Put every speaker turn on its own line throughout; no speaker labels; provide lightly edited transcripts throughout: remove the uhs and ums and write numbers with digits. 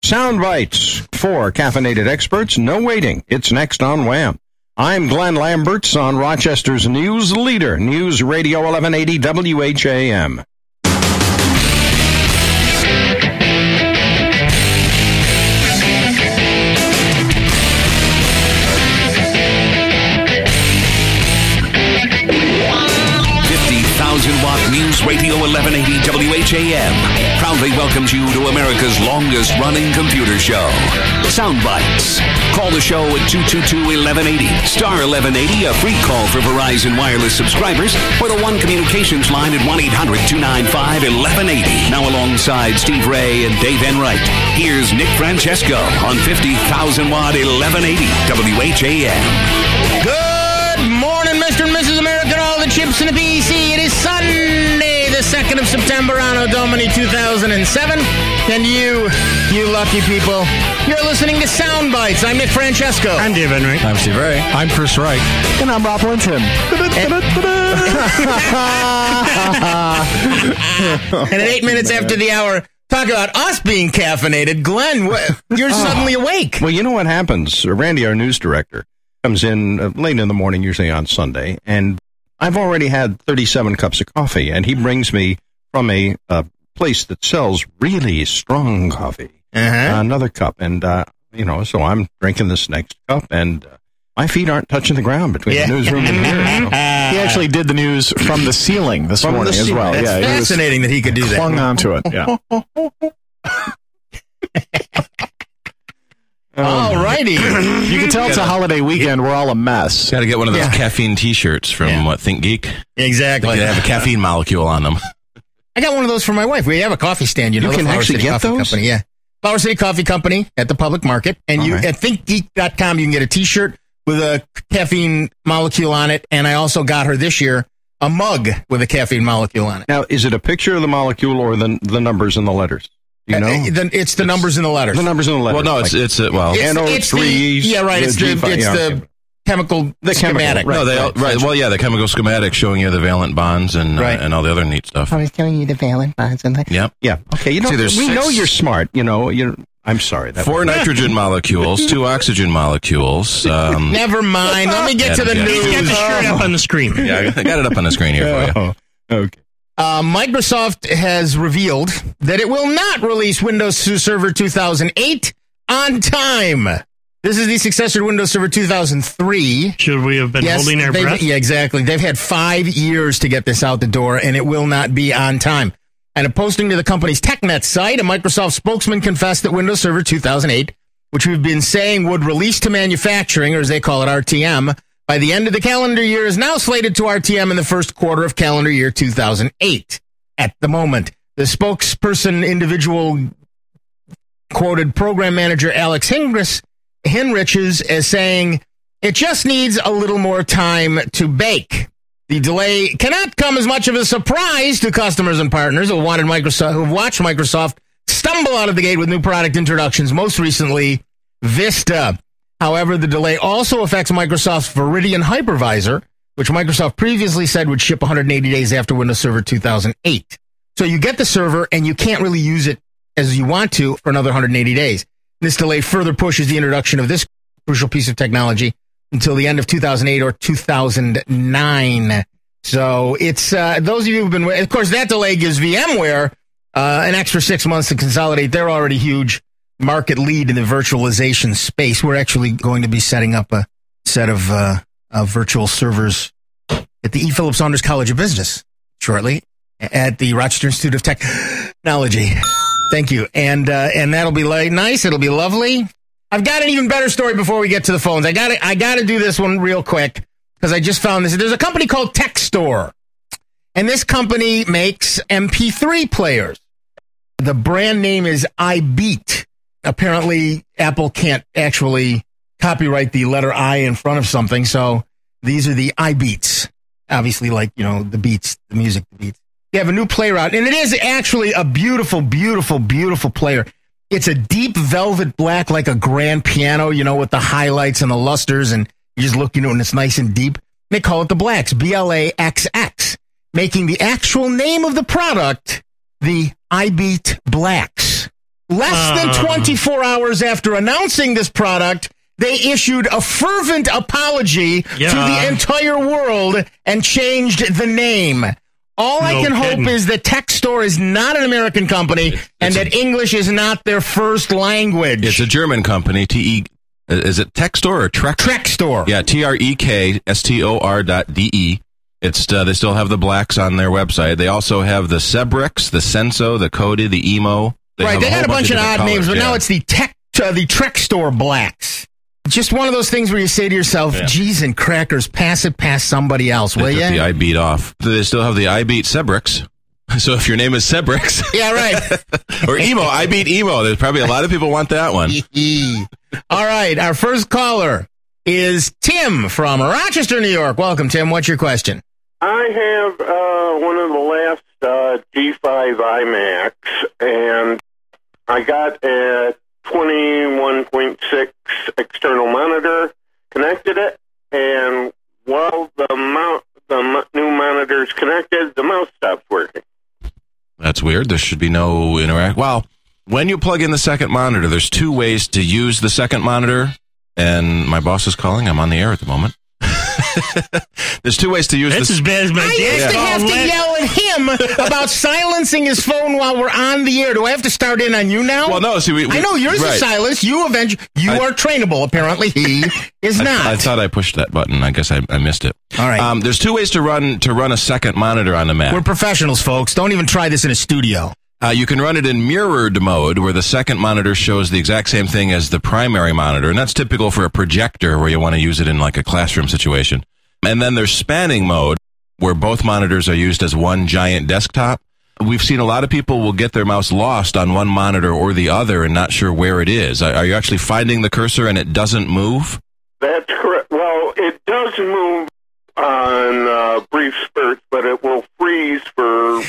Sound bites for caffeinated experts. No waiting. It's next on Wham! I'm Glenn Lamberts on Rochester's news leader, News Radio 1180 WHAM.
Watt News Radio 1180 WHAM proudly welcomes you to America's longest running computer show, Soundbites. Call the show at 222-1180, star 1180, a free call for Verizon wireless subscribers, or the One Communications line at 1-800-295-1180. Now alongside Steve Ray and Dave Enright, here's Nick Francesco on 50,000 Watt 1180 WHAM.
Good morning, Mr. and Mrs. America, and all the chips in the PC. It is Sunday, the 2nd of September, Anno Domini 2007. And you lucky people, you're listening to Sound Bites. I'm Nick Francesco.
I'm Dave Enright.
I'm Steve Ray.
I'm Chris Wright.
And I'm Rob Linton.
And at 8 minutes after the hour, talk about us being caffeinated. Glenn, you're suddenly awake.
Well, you know what happens? Randy, our news director, comes in late in the morning, usually on Sunday, and I've already had 37 cups of coffee, and he brings me from a place that sells really strong coffee, another cup, and, so I'm drinking this next cup, and my feet aren't touching the ground between the newsroom and here. So.
He actually did the news from the ceiling this morning as well.
It's fascinating that he could do that.
Clung onto it, yeah.
All righty.
You can tell it's a holiday weekend. We're all a mess.
Got to get one of those caffeine T-shirts from ThinkGeek.
Exactly.
They have a caffeine molecule on them.
I got one of those for my wife. We have a coffee stand. You
can actually get those?
Company. Yeah. Flower City Coffee Company at the public market. And at thinkgeek.com, you can get a T-shirt with a caffeine molecule on it. And I also got her this year a mug with a caffeine molecule on it.
Now, is it a picture of the molecule or the numbers and the letters? You know?
It's the numbers in the letters.
The numbers in the letters.
Well, no, it's
NO3.
It's the chemical schematic.
Right. No, the chemical schematic showing you the valent bonds and all the other neat stuff.
I was telling you the valent bonds and that.
Yep.
Yeah. Okay. We know you're smart. I'm sorry.
4 nitrogen molecules, 2 oxygen molecules.
Never mind. Let me get to the news.
Get the shirt up on the screen.
Yeah, I got it up on the screen here for you.
Okay.
Microsoft has revealed that it will not release Windows Server 2008 on time. This is the successor to Windows Server 2003.
Should we have been holding our breath?
Yeah, exactly. They've had 5 years to get this out the door, and it will not be on time. And a posting to the company's TechNet site, a Microsoft spokesman confessed that Windows Server 2008, which we've been saying would release to manufacturing, or as they call it, RTM, by the end of the calendar year, is now slated to RTM in the first quarter of calendar year 2008. At the moment, the spokesperson individual quoted program manager Alex Henriches as saying, "It just needs a little more time to bake. The delay cannot come as much of a surprise to customers and partners who watched Microsoft stumble out of the gate with new product introductions, most recently Vista. However, the delay also affects Microsoft's Viridian hypervisor, which Microsoft previously said would ship 180 days after Windows Server 2008. So you get the server, and you can't really use it as you want to for another 180 days. This delay further pushes the introduction of this crucial piece of technology until the end of 2008 or 2009. So it's those of you who've been... Of course, that delay gives VMware an extra 6 months to consolidate their already huge market lead in the virtualization space. We're actually going to be setting up a set of virtual servers at the E. Philip Saunders College of Business shortly at the Rochester Institute of Technology. Thank you. And that'll be nice. It'll be lovely. I've got an even better story before we get to the phones. I got to do this one real quick because I just found this. There's a company called Techstore, and this company makes MP3 players. The brand name is iBeat. Apparently, Apple can't actually copyright the letter I in front of something, so these are the iBeats. Obviously, the beats, the music, the beats. They have a new player out, and it is actually a beautiful, beautiful, beautiful player. It's a deep velvet black, like a grand piano, with the highlights and the lusters, and you just look, and it's nice and deep. They call it the Blacks, BLAXX, making the actual name of the product the iBeat Blacks. Less than 24 hours after announcing this product, they issued a fervent apology to the entire world and changed the name. All I can hope is that Textor is not an American company and that English is not their first language.
It's a German company. Is it Textor or Trek?
Trextor.
Yeah, TREKSTOR.de. It's they still have the blacks on their website. They also have the Cebrix, the Senso, the Kodi, the Emo.
They got a bunch of odd names, but now it's the Trextor blacks. Just one of those things where you say to yourself, geez and crackers, pass it past somebody else, will you?
The iBeat off. They still have the iBeat Cebrix. So if your name is Cebrix.
Yeah, right.
Or Emo, iBeat Emo. There's probably a lot of people want that one.
All right, our first caller is Tim from Rochester, New York. Welcome, Tim. What's your question?
I have one of the last G5 iMacs, and I got a 21.6 external monitor, connected it, and while the new monitor's connected, the mouse stops working.
That's weird. There should be no interact. Well, when you plug in the second monitor, there's two ways to use the second monitor, and my boss is calling. I'm on the air at the moment. There's two ways to use this.
That's as bad as my dad.
I used to have to yell at him about silencing his phone while we're on the air. Do I have to start in on you now?
Well, no. See,
I know yours is silenced. You are trainable. Apparently, he is not.
I thought I pushed that button. I guess I missed it.
All right.
There's two ways to run a second monitor on the Mac.
We're professionals, folks. Don't even try this in a studio.
You can run it in mirrored mode, where the second monitor shows the exact same thing as the primary monitor, and that's typical for a projector where you want to use it in like a classroom situation. And then there's spanning mode, where both monitors are used as one giant desktop. We've seen a lot of people will get their mouse lost on one monitor or the other and not sure where it is. Are you actually finding the cursor and it doesn't move?
That's correct. Well, it does move on brief spurts, but it will freeze for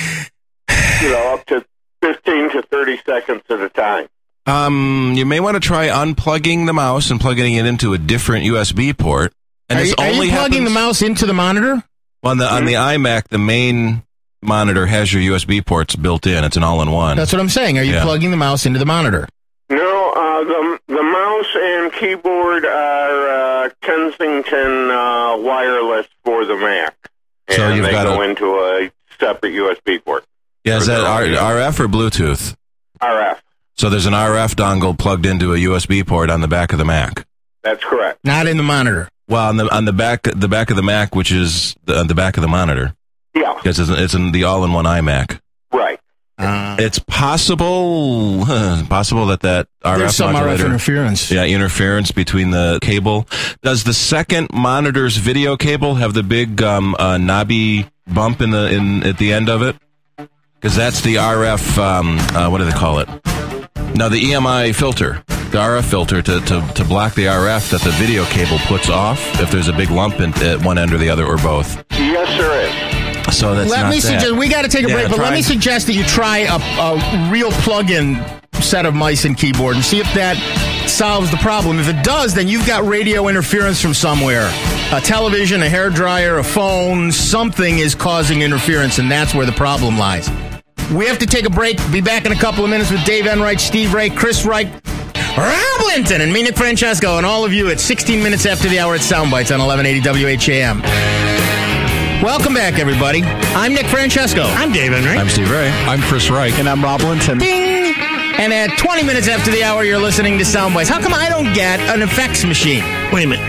up to 15 to 30 seconds at a time.
You may want to try unplugging the mouse and plugging it into a different USB port. And
are you plugging the mouse into the monitor?
Well, on the iMac, the main monitor has your USB ports built in. It's an all-in-one.
That's what I'm saying. Are you plugging the mouse into the monitor?
No, the mouse and keyboard are Kensington wireless for the Mac. And
so you've got to
go into a separate USB port.
Yeah, is that RF or Bluetooth?
RF.
So there's an RF dongle plugged into a USB port on the back of the Mac.
That's correct.
Not in the monitor.
Well, on the back of the Mac, which is on the back of the monitor.
Yeah.
Because it's in the all-in-one iMac.
Right.
It's possible that RF
there's some RF interference.
Yeah, interference between the cable. Does the second monitor's video cable have the big knobby bump at the end of it? Because that's the RF. What do they call it? No, the EMI filter. The RF filter to block the RF that the video cable puts off if there's a big lump at one end or the other or both.
Yes, there is.
So that's
let me suggest we got to take a break, but let me suggest that you try a real plug-in set of mice and keyboard and see if that solves the problem. If it does, then you've got radio interference from somewhere. A television, a hairdryer, a phone, something is causing interference, and that's where the problem lies. We have to take a break. Be back in a couple of minutes with Dave Enright, Steve Ray, Chris Reich, Rob Linton, and me, Nick Francesco, and all of you at 16 minutes after the hour at Soundbites on 1180 WHAM. Welcome back, everybody. I'm Nick Francesco.
I'm Dave Enright.
I'm Steve Ray.
I'm Chris Reich. And I'm Rob Linton.
Ding! And at 20 minutes after the hour, you're listening to Soundbites. How come I don't get an effects machine?
Wait a minute.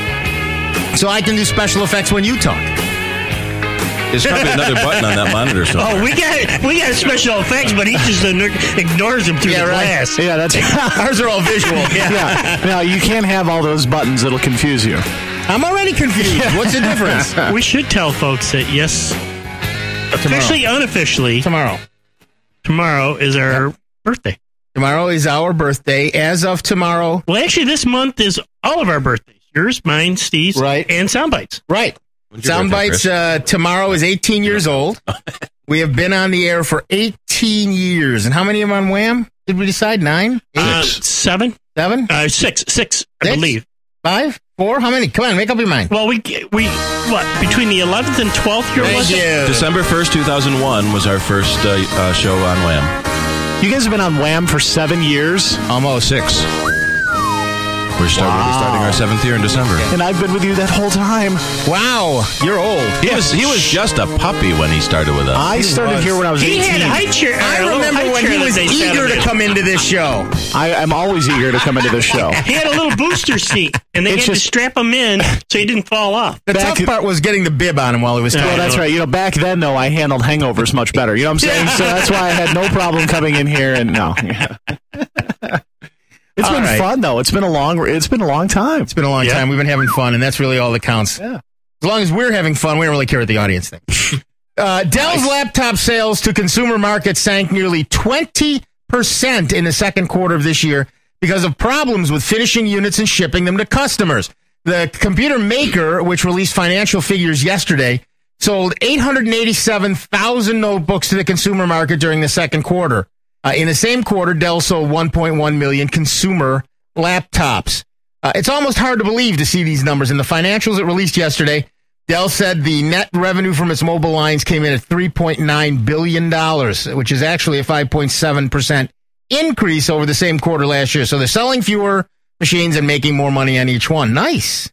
So I can do special effects when you talk.
There's probably another button on that monitor somewhere.
Oh, we got special effects, but he just ignores them through the glass.
Yeah, that's
ours are all visual. Yeah.
Now you can't have all those buttons; it'll confuse you.
I'm already confused. What's the difference?
We should tell folks that yes, officially, unofficially, tomorrow is our birthday.
Tomorrow is our birthday. As of tomorrow,
well, actually, this month is all of our birthdays. Yours, mine, Steve's,
right,
and Soundbites.
Right. Soundbites tomorrow is 18 years old. We have been on the air for 18 years. And how many am on Wham? Did we decide? 9? 8?
7?
7?
6, I believe.
5? 4? How many? Come on, make up your mind.
Well, we between the 11th and 12th year was it?
December 1st, 2001 was our first show on Wham.
You guys have been on Wham for 7 years?
Almost
6. We're starting our 7th year in December.
And I've been with you that whole time.
Wow, you're old.
He was just a puppy when he started with us.
I started here when I was 18.
He had a high chair.
I remember when he was eager to come into this show.
I'm always eager to come into this show.
He had a little booster seat, and they had to strap him in so he didn't fall off.
The tough part was getting the bib on him while he was talking.
Well, that's right. You know, back then, though, I handled hangovers much better. You know what I'm saying? So that's why I had no problem coming in here. And no. It's been fun, though. It's been a long time.
It's been a long time. We've been having fun, and that's really all that counts. Yeah. As long as we're having fun, we don't really care what the audience thinks. Dell's laptop sales to consumer markets sank nearly 20% in the second quarter of this year because of problems with finishing units and shipping them to customers. The computer maker, which released financial figures yesterday, sold 887,000 notebooks to the consumer market during the second quarter. In the same quarter, Dell sold 1.1 million consumer laptops. It's almost hard to believe to see these numbers. In the financials it released yesterday, Dell said the net revenue from its mobile lines came in at $3.9 billion, which is actually a 5.7% increase over the same quarter last year. So they're selling fewer machines and making more money on each one. Nice.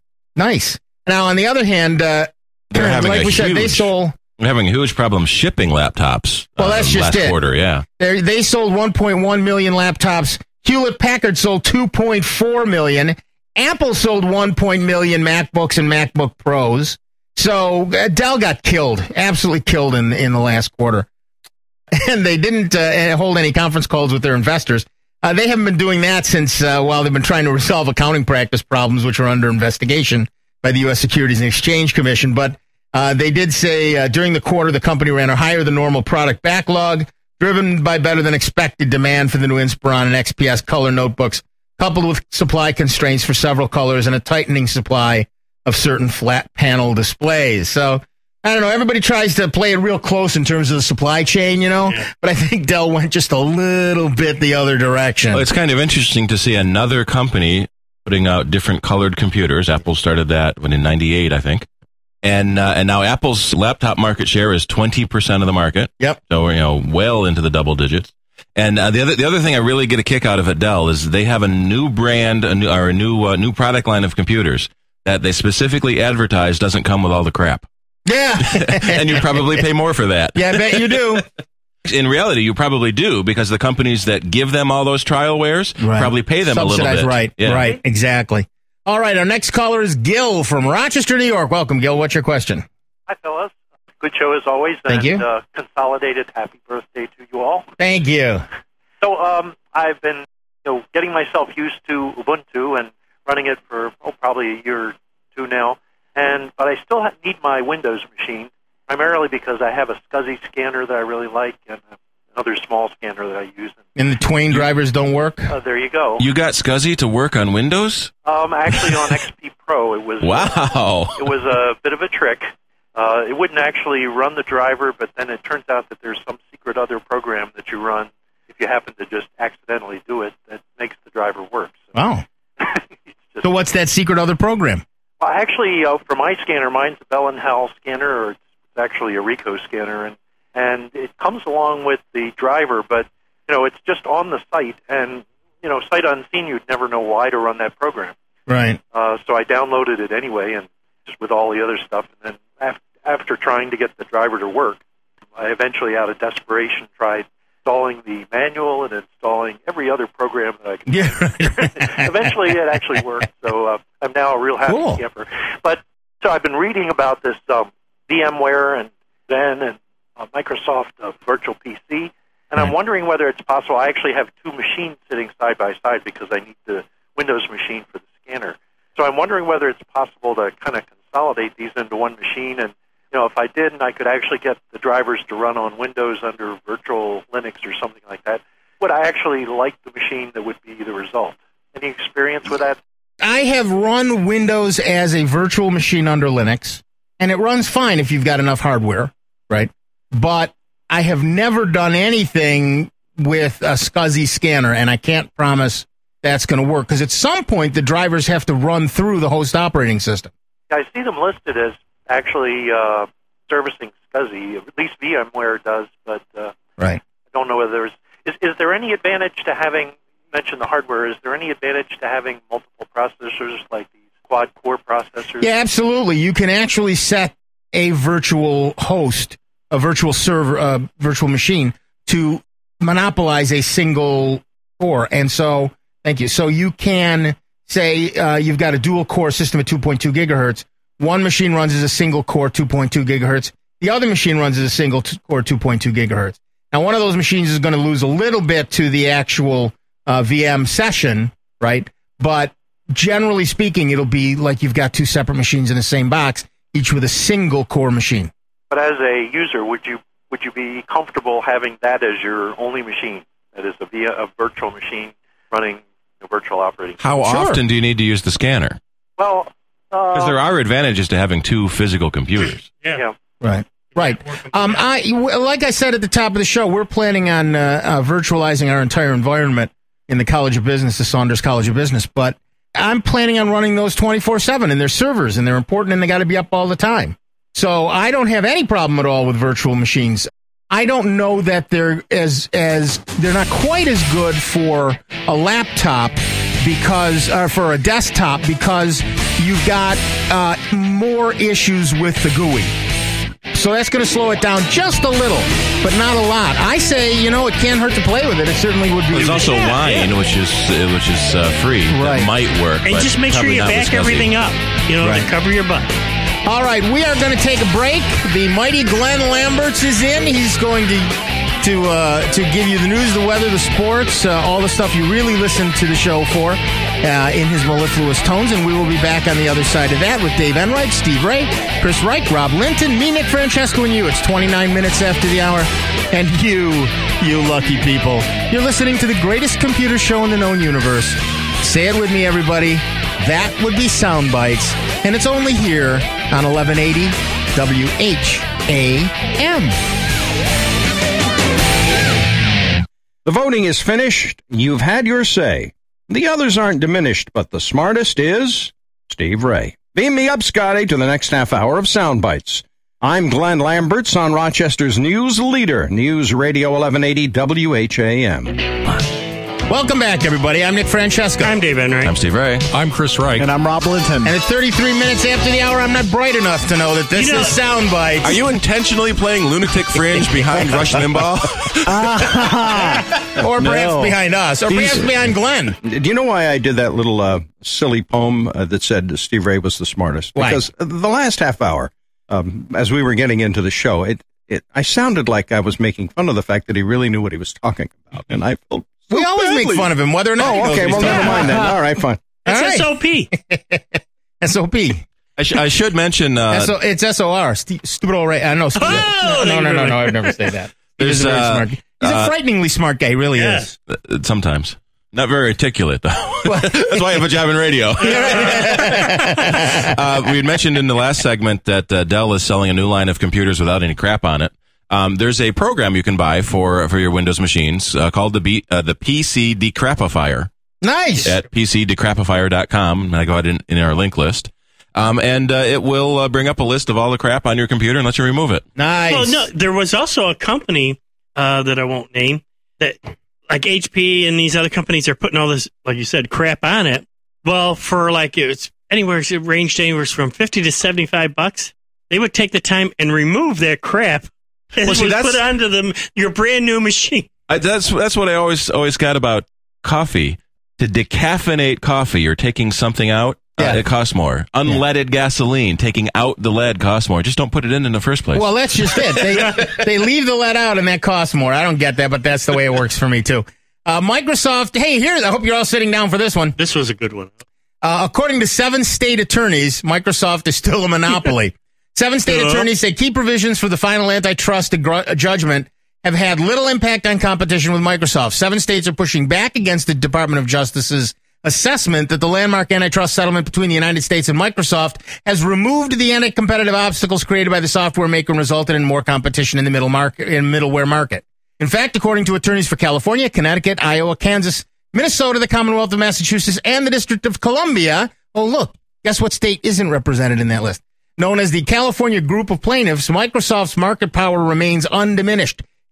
Now, on the other hand,
they're having having a huge problem shipping laptops.
Well, that's just
last quarter, yeah.
They sold 1.1 million laptops. Hewlett-Packard sold 2.4 million. Apple sold 1 million MacBooks and MacBook Pros. So Dell got killed, absolutely killed in the last quarter. And they didn't hold any conference calls with their investors. They haven't been doing that since, while they've been trying to resolve accounting practice problems, which are under investigation by the U.S. Securities and Exchange Commission. But they did say during the quarter, the company ran a higher than normal product backlog, driven by better than expected demand for the new Inspiron and XPS color notebooks, coupled with supply constraints for several colors and a tightening supply of certain flat panel displays. So, I don't know, everybody tries to play it real close in terms of the supply chain, but I think Dell went just a little bit the other direction.
Well, it's kind of interesting to see another company putting out different colored computers. Apple started that in 98, I think. And now Apple's laptop market share is 20% of the market.
Yep.
So we're well into the double digits. And the other thing I really get a kick out of at Dell is they have a new brand, a new product line of computers that they specifically advertise doesn't come with all the crap.
Yeah.
And you probably pay more for that.
Yeah, I bet you do.
In reality, you probably do, because the companies that give them all those trial wares probably pay them a little bit.
Right, yeah. Right, exactly. All right, our next caller is Gil from Rochester, New York. Welcome, Gil. What's your question?
Hi, fellas. Good show as always.
Thank you.
Consolidated happy birthday to you all.
Thank you.
So I've been getting myself used to Ubuntu and running it for probably a year or two now. But I still need my Windows machine, primarily because I have a SCSI scanner that I really like and another small scanner that I use.
And the Twain drivers don't work?
There you go.
You got SCSI to work on Windows?
Actually on XP Pro. It was
wow.
It was a bit of a trick. It wouldn't actually run the driver, but then it turns out that there's some secret other program that you run if you happen to just accidentally do it that makes the driver work. So,
wow. So what's that secret other program?
Well, actually, for my scanner, mine's a Bell & Howell scanner, or it's actually a Ricoh scanner, and it comes along with the driver, but it's just on the site, and sight unseen, you'd never know why to run that program.
Right.
So I downloaded it anyway, and just with all the other stuff, and then after trying to get the driver to work, I eventually, out of desperation, tried installing the manual and installing every other program that I could.
Yeah, right.
Eventually, it actually worked, so I'm now a real happy camper. But so I've been reading about this VMware and Zen and Microsoft Virtual PC, and I'm wondering whether it's possible. I actually have two machines sitting side by side because I need the Windows machine for the scanner. So I'm wondering whether it's possible to kind of consolidate these into one machine, and if I did, and I could actually get the drivers to run on Windows under virtual Linux or something like that, would I actually like the machine that would be the result? Any experience with that?
I have run Windows as a virtual machine under Linux, and it runs fine if you've got enough hardware, right? But I have never done anything with a SCSI scanner, and I can't promise that's going to work, because at some point the drivers have to run through the host operating system.
I see them listed as actually servicing SCSI, at least VMware does, but
right.
I don't know whether Is there any advantage to having, you mentioned the hardware, is there any advantage to having multiple processors like these quad-core processors?
Yeah, absolutely. You can actually set a virtual host, a virtual server, virtual machine to monopolize a single core. And so, thank you. So you can say you've got a dual-core system at 2.2 gigahertz. One machine runs as a single-core 2.2 gigahertz. The other machine runs as a single-core 2.2 gigahertz. Now, one of those machines is going to lose a little bit to the actual VM session, right? But generally speaking, it'll be like you've got two separate machines in the same box, each with a single-core machine.
But as a user, would you be comfortable having that as your only machine? That is a virtual machine running a virtual operating system?
How often do you need to use the scanner?
Well,
because there are advantages to having two physical computers.
Yeah.
Right. Like I said at the top of the show, we're planning on virtualizing our entire environment in the College of Business, the Saunders College of Business. But I'm planning on running those 24/7, and they're servers, and they're important, and they got to be up all the time. So I don't have any problem at all with virtual machines. I don't know that they're they're not quite as good for a laptop because for a desktop because you've got more issues with the GUI. So that's going to slow it down just a little, but not a lot. I say, it can't hurt to play with it. It certainly would be.
There's also Wine, which is free.
Right.
That might work.
And just make sure you back everything up, to cover your butt.
All right, we are going to take a break. The mighty Glenn Lamberts is in. He's going to give you the news, the weather, the sports, all the stuff you really listen to the show for in his mellifluous tones. And we will be back on the other side of that with Dave Enright, Steve Ray, Chris Reich, Rob Linton, me, Nick Francesco, and you. It's 29 minutes after the hour. And you lucky people, you're listening to the greatest computer show in the known universe. Say it with me, everybody. That would be Sound Bites. And it's only here on 1180 WHAM.
The voting is finished. You've had your say. The others aren't diminished, but the smartest is Steve Ray. Beam me up, Scotty, to the next half hour of Sound Bites. I'm Glenn Lamberts on Rochester's news leader, News Radio 1180 WHAM.
Welcome back, everybody. I'm Nick Francesco.
I'm Dave Enright.
I'm Steve Ray.
I'm Chris Reich. And I'm Rob Linton.
And at 33 minutes after the hour, I'm not bright enough to know that this is Sound Bites.
Are you intentionally playing Lunatic Fringe behind Rush Limbaugh?
Or perhaps behind us. Or perhaps behind Glenn.
Do you know why I did that little silly poem that said Steve Ray was the smartest?
Why?
Because the last half hour, as we were getting into the show, I sounded like I was making fun of the fact that he really knew what he was talking about. And I felt
we always make fun of him, whether or not he knows
okay, well, never mind then. All right, fine.
It's SOP.
SOP.
I should mention...
it's SOR. Stupid old Ray. No, no, I would never say that. He's a very smart. He's a frighteningly smart guy. He really is.
Sometimes. Not very articulate, though. That's why I have a job in radio. We had mentioned in the last segment that Dell is selling a new line of computers without any crap on it. There's a program you can buy for your Windows machines called the PC Decrapifier.
Nice.
At PCDecrapifier.com. I go ahead in our link list. And it will bring up a list of all the crap on your computer and let you remove it.
Nice.
Well, no, there was also a company that I won't name that, like HP and these other companies, are putting all this, like you said, crap on it. Well, for it ranged anywhere from $50 to $75. They would take the time and remove that crap. And put it onto your brand new machine.
That's what I always got about coffee. To decaffeinate coffee, you're taking something out. It costs more. Unleaded gasoline, taking out the lead costs more. Just don't put it in the first place.
Well, that's just it. They leave the lead out, and that costs more. I don't get that, but that's the way it works for me too. Microsoft. Hey, here. I hope you're all sitting down for this one.
This was a good one.
According to 7 state attorneys, Microsoft is still a monopoly. 7 state attorneys say key provisions for the final antitrust judgment have had little impact on competition with Microsoft. 7 states are pushing back against the Department of Justice's assessment that the landmark antitrust settlement between the United States and Microsoft has removed the anti-competitive obstacles created by the software maker and resulted in more competition in the middleware market. In fact, according to attorneys for California, Connecticut, Iowa, Kansas, Minnesota, the Commonwealth of Massachusetts, and the District of Columbia, guess what state isn't represented in that list? Known as the California Group of Plaintiffs, Microsoft's market power remains undiminished.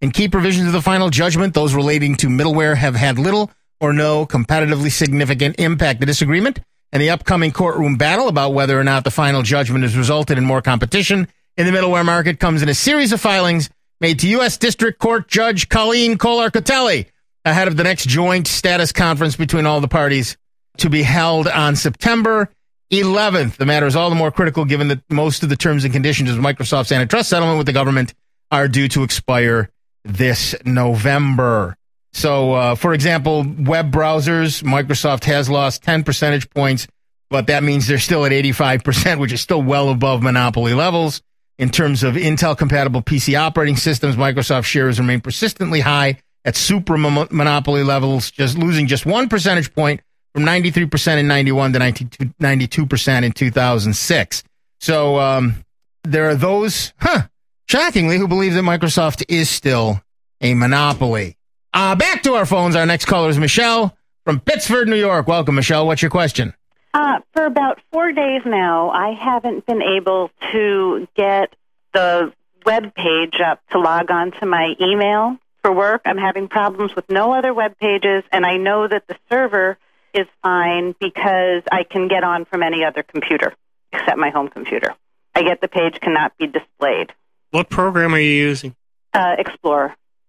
In key provisions of the final judgment, those relating to middleware have had little or no competitively significant impact. The disagreement and the upcoming courtroom battle about whether or not the final judgment has resulted in more competition in the middleware market comes in a series of filings made to U.S. District Court Judge Colleen Kolar-Kotelly ahead of the next joint status conference between all the parties to be held on September 11th. The matter is all the more critical given that most of the terms and conditions of Microsoft's antitrust settlement with the government are due to expire this November. So, for example, web browsers, Microsoft has lost 10 percentage points, but that means they're still at 85%, which is still well above monopoly levels. In terms of Intel-compatible PC operating systems, Microsoft shares remain persistently high at super monopoly levels, just losing just 1 percentage point from 93% in 91 to 92% in 2006. So there are those, shockingly, who believe that Microsoft is still a monopoly. Back to our phones. Our next caller is Michelle from Pittsford, New York. Welcome, Michelle. What's your question?
For about 4 days now, I haven't been able to get the web page up to log on to my email for work. I'm having problems with no other web pages, and I know that the server is fine because I can get on from any other computer except my home computer. I get the page cannot be displayed.
What program are you using?
Explorer.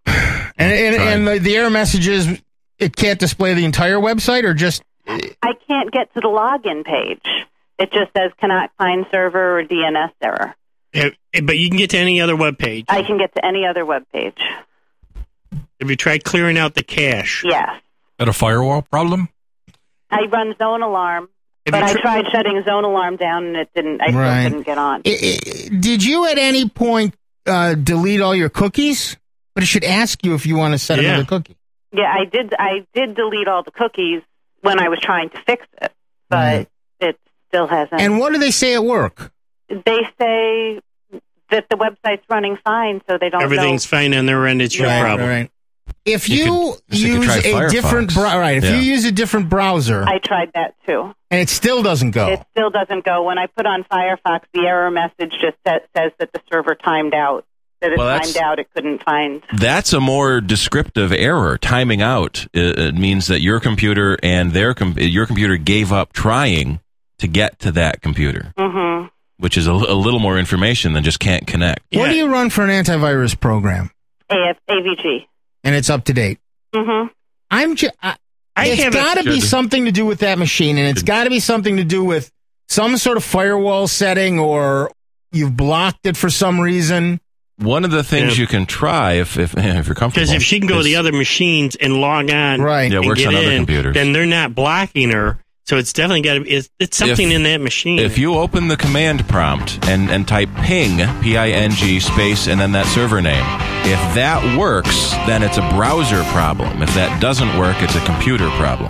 And the error messages, it can't display the entire website or just...
I can't get to the login page. It just says cannot find server or DNS error.
But you can get to any other web page.
I can get to any other web page.
Have you tried clearing out the cache?
Yes.
Is that a firewall problem?
I run Zone Alarm, but I tried shutting Zone Alarm down and it didn't. I still couldn't get on.
Did you at any point delete all your cookies? But it should ask you if you want to set another cookie.
Yeah, I did delete all the cookies when I was trying to fix it, but it still hasn't.
And what do they say at work?
They say that the website's running fine, so they don't
Everything's fine on their end. It's your problem.
Right. If you use a different you use a different browser,
I tried that too,
and it still doesn't go.
It still doesn't go. When I put on Firefox, the error message just says that the server timed out. That it timed out. It couldn't find.
That's a more descriptive error. Timing out it means that your computer and your computer gave up trying to get to that computer, which is a little more information than just can't connect.
What do you run for an antivirus program?
AVG.
And it's up to date. It's got to be something to do with that machine, and it's got to be something to do with some sort of firewall setting, or you've blocked it for some reason.
One of the things you can try if you're comfortable,
because if she can go to the other machines and log on,
it works on other computers,
then they're not blocking her. So it's definitely got to be. It's something in that machine.
If you open the command prompt and type ping, P-I-N-G, space, and then that server name, if that works, then it's a browser problem. If that doesn't work, it's a computer problem.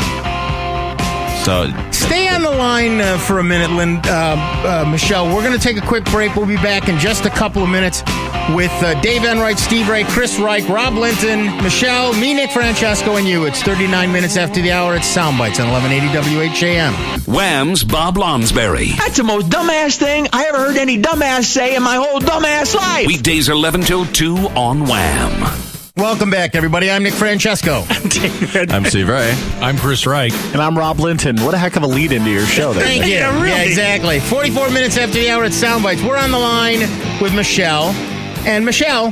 So
stay on the line for a minute, Michelle. We're going to take a quick break. We'll be back in just a couple of minutes with Dave Enright, Steve Ray, Chris Reich, Rob Linton, Michelle, me, Nick Francesco, and you. It's 39 minutes after the hour. It's Soundbites on 1180 WHAM.
Wham's Bob Lonsberry.
That's the most dumbass thing I ever heard any dumbass say in my whole dumbass life.
Weekdays 11 till 2 on Wham.
Welcome back, everybody. I'm Nick Francesco.
I'm Steve Ray.
I'm Chris Reich.
And I'm Rob Linton. What a heck of a lead into your show there.
Thank you. Yeah, exactly. 44 minutes after the hour at Soundbites. We're on the line with Michelle. And Michelle,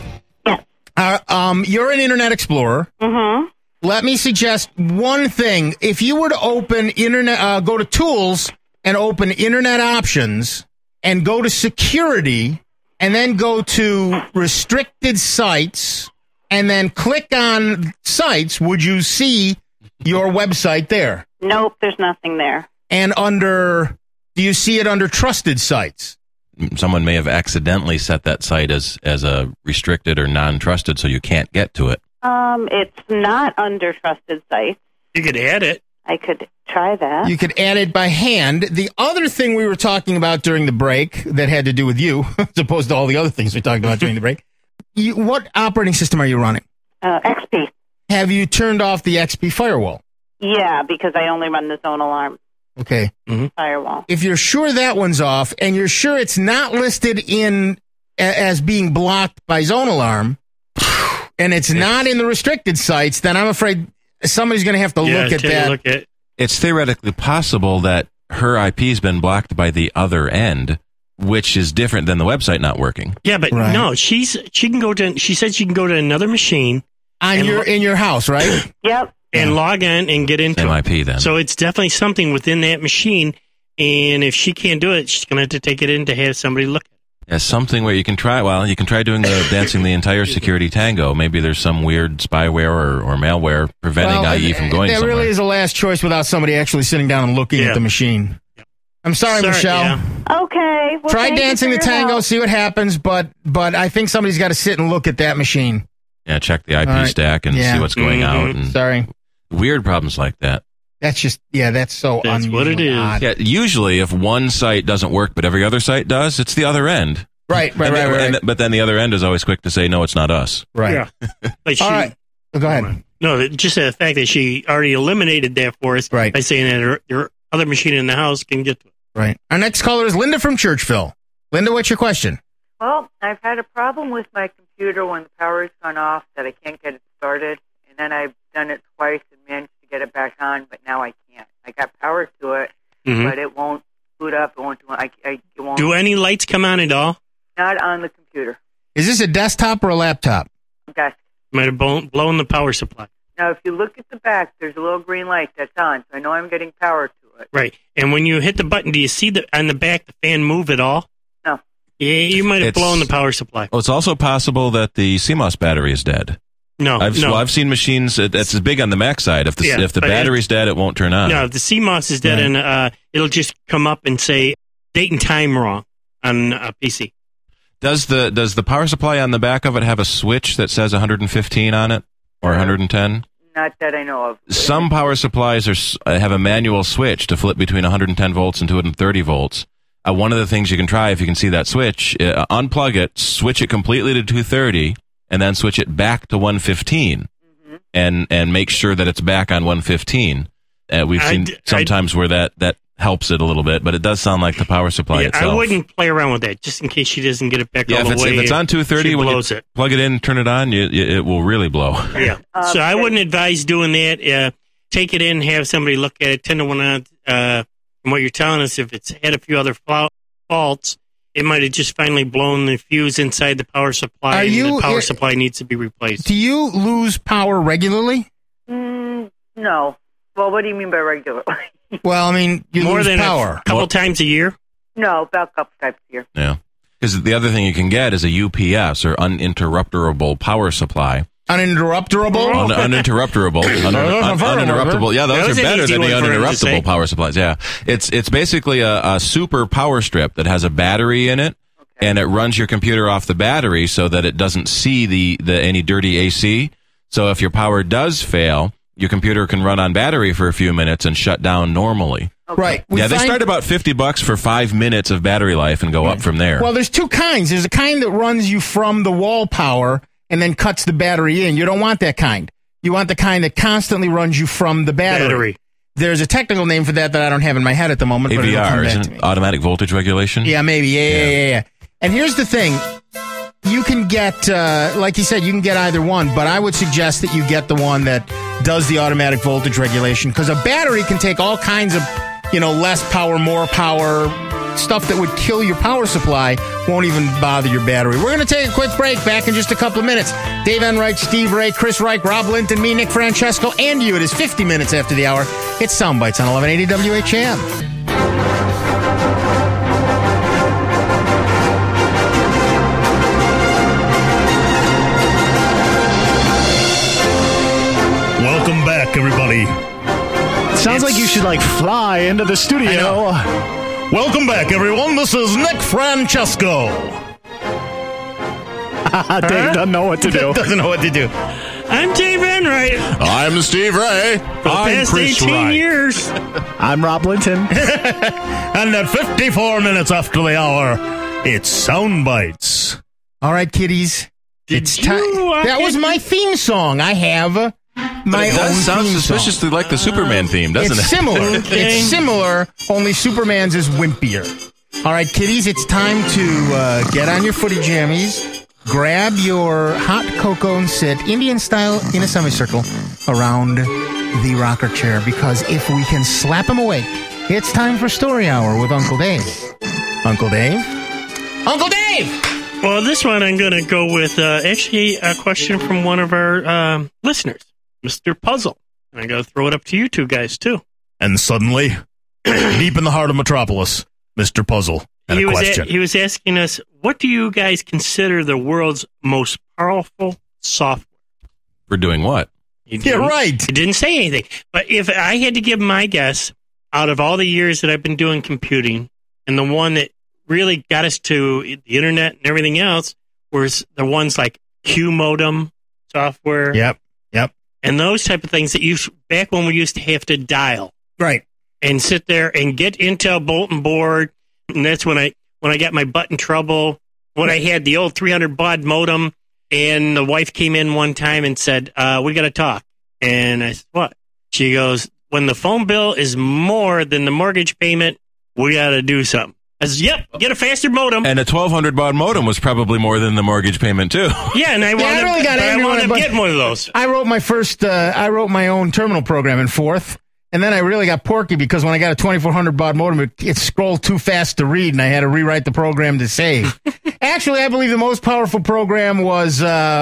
you're an Internet Explorer. Let me suggest one thing. If you were to open Internet, go to Tools and open Internet Options and go to Security and then go to Restricted Sites and then click on Sites, would you see your website there?
Nope, there's nothing there.
And do you see it under Trusted Sites?
Someone may have accidentally set that site as a restricted or non-trusted, so you can't get to it.
It's not under Trusted Sites.
You could add it.
I could try that.
You could add it by hand. The other thing we were talking about during the break that had to do with you, as opposed to all the other things we talked about during the break, what operating system are you running?
XP.
Have you turned off the XP firewall?
Yeah, because I only run the Zone Alarm.
Okay.
Firewall.
If you're sure that one's off, and you're sure it's not listed in as being blocked by Zone Alarm, and it's not in the restricted sites, then I'm afraid somebody's going to have to look at that.
It's theoretically possible that her IP's been blocked by the other end, which is different than the website not working.
Yeah, but no, she said she can go to another machine
in your house, right?
Yep.
And log in and get into
Same IP then.
So it's definitely something within that machine, and if she can't do it, she's going to have to take it in to have somebody look at it.
Yeah, something where you can try. Well, you can try doing the dancing the entire security tango. Maybe there's some weird spyware or malware preventing IE from going
that
somewhere.
Really is a last choice without somebody actually sitting down and looking at the machine. I'm sorry, Michelle.
Yeah. Okay. Well,
try dancing the tango, see what happens, but I think somebody's got to sit and look at that machine.
Yeah, check the IP stack and see what's going out. And
sorry.
Weird problems like that.
That's just, that's so
That's what it is.
odd.
Yeah, usually if one site doesn't work but every other site does, it's the other end.
Right.
But then the other end is always quick to say, no, it's not us.
Right.
Yeah. But
All right. Go ahead.
No, just the fact that she already eliminated that for us by saying that her other machine in the house can get to it.
Right. Our next caller is Linda from Churchville. Linda, what's your question?
Well, I've had a problem with my computer when the power's gone off that I can't get it started, and then I've done it twice and managed to get it back on, but now I can't. I got power to it, but it won't boot up. It won't do it won't.
Do any lights come on at all?
Not on the computer.
Is this a desktop or a laptop?
Desk.
Might have blown the power supply.
Now, if you look at the back, there's a little green light that's on, so I know I'm getting power to it.
Right. And when you hit the button, do you see on the back the fan move at all?
No.
Yeah, you might have blown the power supply.
Well, it's also possible that the CMOS battery is dead.
No,
I've seen machines. It's big on the Mac side. If the battery's dead, it won't turn on.
No, if the CMOS is dead, and it'll just come up and say date and time wrong on a PC.
Does the power supply on the back of it have a switch that says 115 on it or 110?
Not that I know of.
Some power supplies have a manual switch to flip between 110 volts and 230 volts. One of the things you can try, if you can see that switch, unplug it, switch it completely to 230, and then switch it back to 115, and make sure that it's back on 115. We've seen sometimes where that helps it a little bit, but it does sound like the power supply itself.
I wouldn't play around with that, just in case she doesn't get it back all the way.
If it's on 230, when you plug it in, turn it on, it will really blow.
Yeah. So I wouldn't advise doing that. Take it in, have somebody look at it, 10 to 1 on. And what you're telling us, if it's had a few other faults, it might have just finally blown the fuse inside the power supply, the power supply needs to be replaced.
Do you lose power regularly?
No. Well, what do you mean by regularly?
Well, I mean, you
more
lose
than
power.
A couple times a year?
No, about a couple times a year.
Yeah. Because the other thing you can get is a UPS, or uninterruptible power supply.
Uninterruptible?
Uninterruptible. Yeah, those are better than the uninterruptible power supplies. Yeah. It's basically a super power strip that has a battery in it, and it runs your computer off the battery so that it doesn't see any dirty AC. So if your power does fail, your computer can run on battery for a few minutes and shut down normally.
Okay. Right.
They start about $50 for 5 minutes of battery life and go up from there.
Well, there's two kinds. There's a kind that runs you from the wall power and then cuts the battery in. You don't want that kind. You want the kind that constantly runs you from the battery. There's a technical name for that I don't have in my head at the moment.
AVR, isn't it? Automatic voltage regulation?
Yeah, maybe. Yeah. And here's the thing. You can get, like you said, you can get either one, but I would suggest that you get the one that does the automatic voltage regulation, because a battery can take all kinds of, less power, more power, stuff that would kill your power supply won't even bother your battery. We're going to take a quick break. Back in just a couple of minutes. Dave Enright, Steve Ray, Chris Reich, Rob Linton, me, Nick Francesco, and you. It is 50 minutes after the hour. It's Soundbites on 1180 WHAM.
Welcome back, everybody.
Sounds like you should fly into the studio.
Welcome back, everyone. This is Nick Francesco.
Dave doesn't know what to do.
Doesn't know what to do.
I'm Dave Enright.
I'm Steve Ray.
For the past 18 years.
I'm Rob Linton.
And at 54 minutes after the hour, it's Soundbites.
All right, kiddies. It's time. That was my theme song. I have my own
sounds
theme
suspiciously
song.
like the Superman theme, doesn't
It's
it?
similar. It's similar, only Superman's is wimpier. All right, kiddies, it's time to get on your footy jammies, grab your hot cocoa and sit Indian style in a semicircle around the rocker chair, because if we can slap him awake, it's time for Story Hour with Uncle Dave. Uncle Dave? Uncle Dave!
Well, this one I'm going to go with actually a question from one of our listeners, Mr. Puzzle. And I'm going to throw it up to you two guys, too.
And suddenly, deep in the heart of Metropolis, Mr. Puzzle had a question.
He was asking us, what do you guys consider the world's most powerful software?
For doing what?
Yeah, right.
He didn't say anything. But if I had to give my guess, out of all the years that I've been doing computing, and the one that really got us to the internet and everything else was the ones like Q modem software.
Yep.
And those type of things that back when we used to have to dial.
Right.
And sit there and get Intel bulletin board. And that's when I got my butt in trouble. When I had the old 300 baud modem, and the wife came in one time and said, we got to talk. And I said, what? She goes, when the phone bill is more than the mortgage payment, we got to do something. I said, yep, get a faster modem.
And a 1200 baud modem was probably more than the mortgage payment, too.
Yeah, and I wound up getting one of those.
I wrote my own terminal program in Forth, and then I really got porky because when I got a 2400 baud modem, it scrolled too fast to read, and I had to rewrite the program to save. Actually, I believe the most powerful program was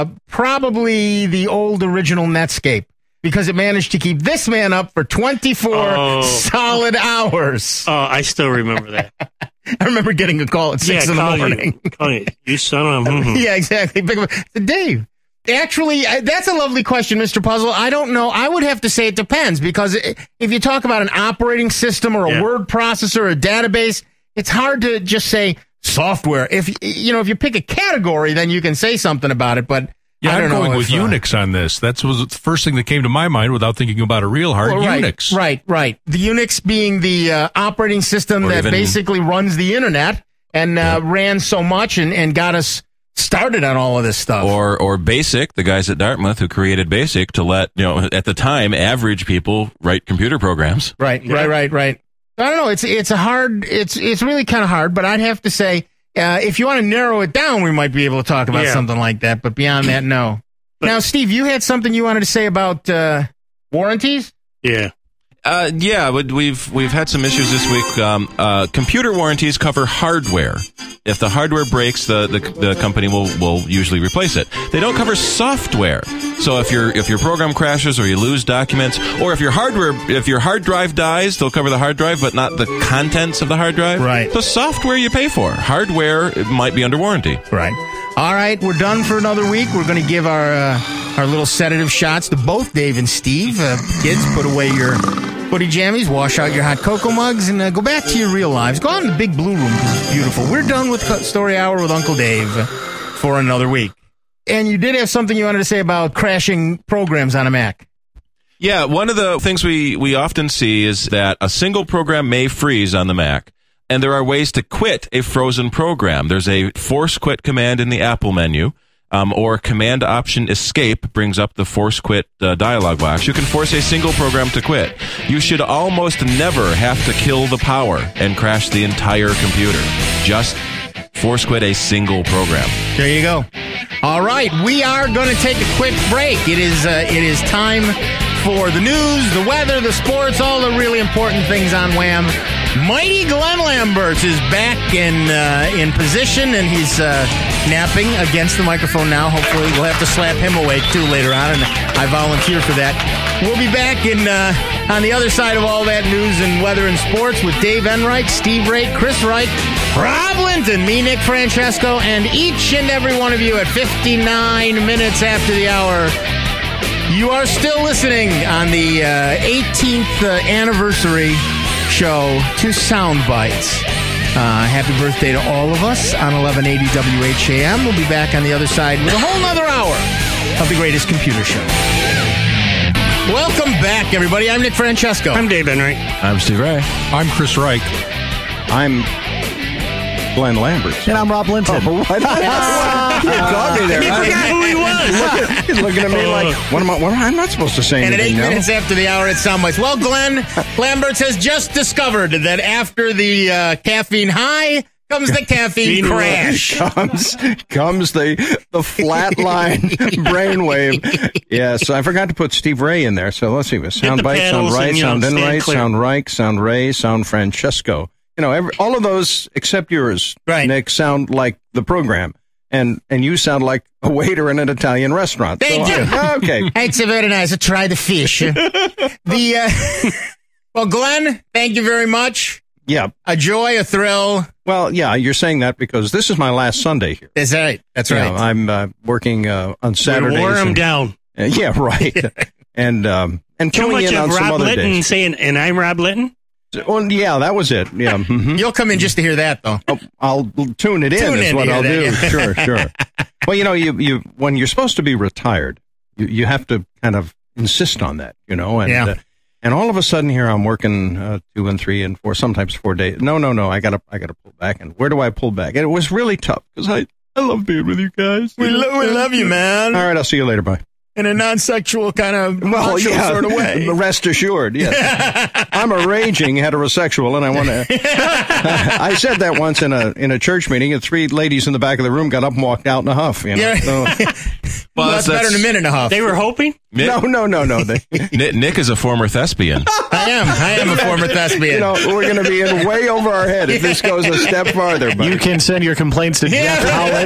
probably the old original Netscape, because it managed to keep this man up for 24 solid hours.
Oh, I still remember that.
I remember getting a call at 6 in the morning.
You son of a...
Yeah, exactly. Dave, actually, that's a lovely question, Mr. Puzzle. I don't know. I would have to say it depends, because if you talk about an operating system or a word processor or a database, it's hard to just say software. If you pick a category, then you can say something about it, but
yeah,
I don't
I'm going
know
with Unix on this. That was the first thing that came to my mind without thinking about a real hard Unix.
Right. The Unix being the operating system that basically runs the internet and ran so much and got us started on all of this stuff.
Or BASIC, the guys at Dartmouth who created BASIC to let, at the time, average people write computer programs.
Right. I don't know. It's really kind of hard, but I'd have to say, if you want to narrow it down, we might be able to talk about something like that. But beyond that, no. Now, Steve, you had something you wanted to say about warranties?
Yeah.
We've had some issues this week. Computer warranties cover hardware. If the hardware breaks, the company will usually replace it. They don't cover software. So if your program crashes or you lose documents, or if your hard drive dies, they'll cover the hard drive, but not the contents of the hard drive.
Right.
The software you pay for. Hardware, it might be under warranty.
Right. All right, we're done for another week. We're going to give our little sedative shots to both Dave and Steve. Kids, put away your footy jammies, wash out your hot cocoa mugs, and go back to your real lives. Go out in the big blue room because it's beautiful. We're done with Story Hour with Uncle Dave for another week. And you did have something you wanted to say about crashing programs on a Mac.
Yeah, one of the things we often see is that a single program may freeze on the Mac. And there are ways to quit a frozen program. There's a force quit command in the Apple menu, or Command Option Escape brings up the force quit dialog box. You can force a single program to quit. You should almost never have to kill the power and crash the entire computer. Just force quit a single program.
There you go. All right, we are going to take a quick break. It is time for the news, the weather, the sports, all the really important things on Wham. Mighty Glenn Lamberts is back in position, and he's napping against the microphone now. Hopefully, we'll have to slap him awake, too, later on, and I volunteer for that. We'll be back on the other side of all that news and weather and sports with Dave Enright, Steve Raitt, Chris Wright, Rob Linton, me, Nick Francesco, and each and every one of you at 59 minutes after the hour. You are still listening on the 18th anniversary show to Sound Bites. Happy birthday to all of us on 1180 WHAM. We'll be back on the other side with a whole nother hour of the greatest computer show. Welcome back, everybody. I'm Nick Francesco.
I'm Dave Enright.
I'm Steve Ray.
I'm Chris Reich.
I'm Glenn Lamberts.
And I'm Rob Linton.
Oh, what? You caught me there.
He forgot who he was.
He's looking at me like, I'm not supposed to say
anything.
And
at 8 minutes after the hour, it's Soundbites. Well, Glenn Lamberts has just discovered that after the caffeine high Comes the caffeine crash.
Comes the flat line brainwave. Yes, I forgot to put Steve Ray in there. So let's see. Sound bite, sound right, sound in right, sound right, sound Ray, sound Francesco. You know, all of those except yours,
right,
Nick, sound like the program. And you sound like a waiter in an Italian restaurant.
Thank you.
Okay.
It's very nice. I try the fish. Well, Glenn, thank you very much.
Yeah.
A joy, a thrill.
Well, yeah, you're saying that because this is my last Sunday here.
That's right. That's right.
Yeah, I'm working on Saturdays.
Wore him down.
Yeah, right. and filling in on some
Rob
other
Litton
days.
saying, and I'm Rob Litton?
Well, yeah, that was it. Yeah,
You'll come in just to hear that, though.
Oh, I'll tune it in. Is what I'll do. Sure. Well, you know, you when you're supposed to be retired, you have to kind of insist on that, you know. And and all of a sudden here I'm working 2 and 3 and 4, sometimes 4 days. No, I gotta pull back. And where do I pull back? And it was really tough because I love being with you guys.
We love you, man.
All right, I'll see you later. Bye.
In a non-sexual kind of sort of way.
Rest assured, yes. I'm a raging heterosexual, and I want to. I said that once in a church meeting, and 3 ladies in the back of the room got up and walked out in a huff. You know?
Yeah.
So,
well, that's better than a minute and a half.
They were hoping?
No.
Nick is a former thespian.
I am a former thespian.
You know, we're going to be in way over our head if this goes a step farther. Buddy.
You can send your complaints to Jeff Howlett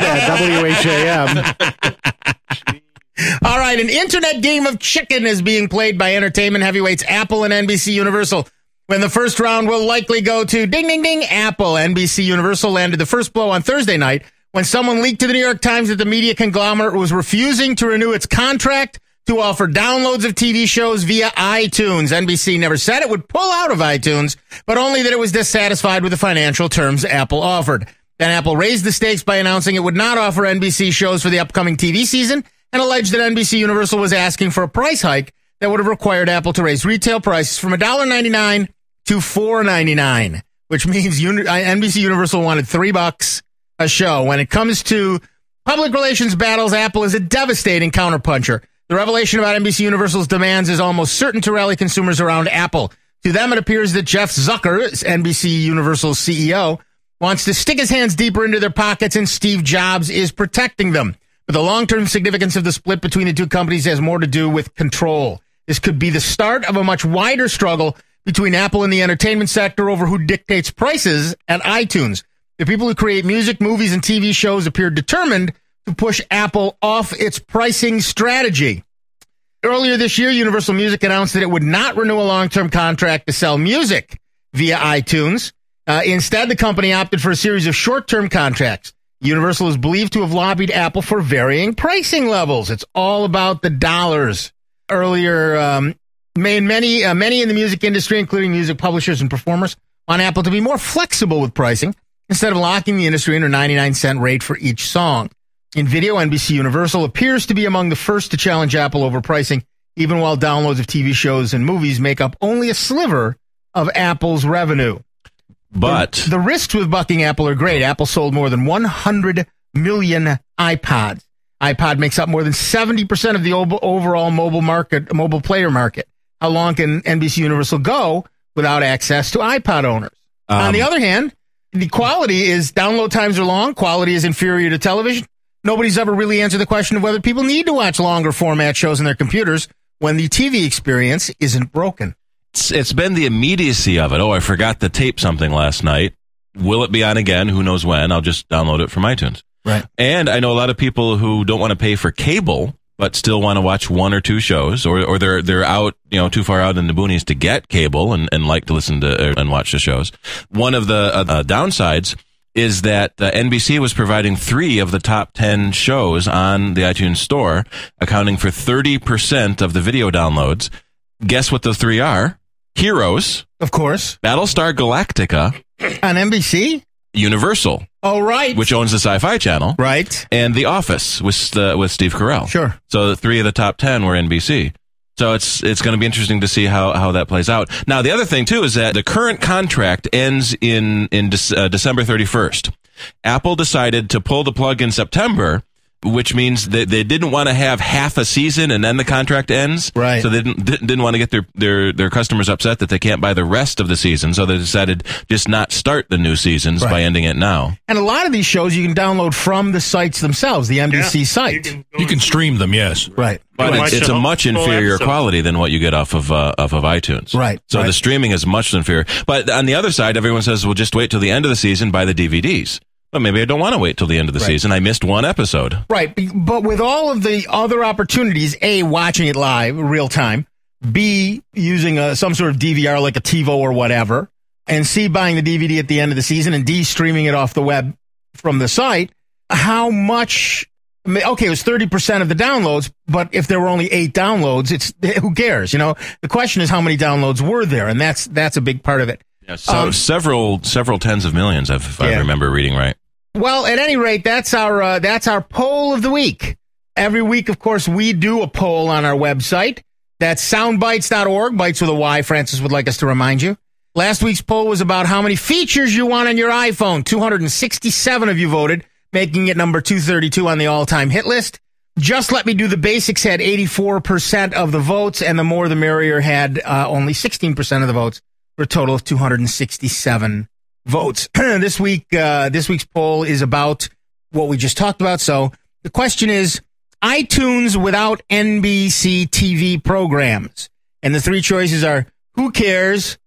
at WHAM.
All right, an internet game of chicken is being played by entertainment heavyweights Apple and NBC Universal. When the first round will likely go to ding, ding, ding, Apple. NBC Universal landed the first blow on Thursday night when someone leaked to the New York Times that the media conglomerate was refusing to renew its contract to offer downloads of TV shows via iTunes. NBC never said it would pull out of iTunes, but only that it was dissatisfied with the financial terms Apple offered. Then Apple raised the stakes by announcing it would not offer NBC shows for the upcoming TV season, and alleged that NBC Universal was asking for a price hike that would have required Apple to raise retail prices from $1.99 to $4.99, which means NBC Universal wanted $3 a show. When it comes to public relations battles, Apple is a devastating counterpuncher. The revelation about NBC Universal's demands is almost certain to rally consumers around Apple. To them, it appears that Jeff Zucker, NBC Universal's CEO, wants to stick his hands deeper into their pockets, and Steve Jobs is protecting them. But the long-term significance of the split between the two companies has more to do with control. This could be the start of a much wider struggle between Apple and the entertainment sector over who dictates prices at iTunes. The people who create music, movies, and TV shows appear determined to push Apple off its pricing strategy. Earlier this year, Universal Music announced that it would not renew a long-term contract to sell music via iTunes. Instead, the company opted for a series of short-term contracts. Universal is believed to have lobbied Apple for varying pricing levels. It's all about the dollars. Earlier, many in the music industry, including music publishers and performers, want Apple to be more flexible with pricing instead of locking the industry into a 99-cent rate for each song. In video, NBC Universal appears to be among the first to challenge Apple over pricing, even while downloads of TV shows and movies make up only a sliver of Apple's revenue.
But
the risks with bucking Apple are great. Apple sold more than 100 million iPods. iPod makes up more than 70% of the overall mobile player market. How long can NBC Universal go without access to iPod owners? On the other hand, the quality is download times are long. Quality is inferior to television. Nobody's ever really answered the question of whether people need to watch longer format shows on their computers when the TV experience isn't broken.
It's been the immediacy of it. Oh, I forgot to tape something last night. Will it be on again? Who knows when? I'll just download it from iTunes.
Right.
And I know a lot of people who don't want to pay for cable, but still want to watch 1 or 2 shows, or they're out, too far out in the boonies to get cable and like to listen to and watch the shows. One of the downsides is that NBC was providing 3 of the top 10 shows on the iTunes store, accounting for 30% of the video downloads. Guess what the 3 are? Heroes.
Of course.
Battlestar Galactica.
On NBC?
Universal.
Oh, right.
Which owns the Sci-Fi Channel.
Right.
And The Office with Steve Carell.
Sure.
So the 3 of the top 10 were NBC. So it's going to be interesting to see how that plays out. Now, the other thing, too, is that the current contract ends in December 31st. Apple decided to pull the plug in September, which means that they didn't want to have half a season and then the contract ends.
Right.
So they didn't want to get their customers upset that they can't buy the rest of the season. So they decided just not start the new seasons by ending it now.
And a lot of these shows you can download from the sites themselves, the NBC site.
You can stream them, yes.
Right.
But it's a much inferior quality than what you get off of iTunes.
Right.
So the streaming is much inferior. But on the other side, everyone says, well, just wait till the end of the season, buy the DVDs. But maybe I don't want to wait till the end of the season. I missed one episode.
Right. But with all of the other opportunities, A, watching it live, real time, B, using some sort of DVR like a TiVo or whatever, and C, buying the DVD at the end of the season, and D, streaming it off the web from the site, how much... Okay, it was 30% of the downloads, but if there were only 8 downloads, who cares? You know, the question is how many downloads were there, and that's a big part of it.
Yeah, so several tens of millions, if I remember reading right.
Well, at any rate, that's our poll of the week. Every week, of course, we do a poll on our website. That's soundbites.org, bites with a Y, Francis would like us to remind you. Last week's poll was about how many features you want on your iPhone. 267 of you voted, making it number 232 on the all-time hit list. Just Let Me Do the Basics had 84% of the votes, and The More the Merrier had only 16% of the votes, for a total of 267 votes. This week's poll is about what we just talked about. So the question is, iTunes without NBC TV programs. And the 3 choices are, who cares?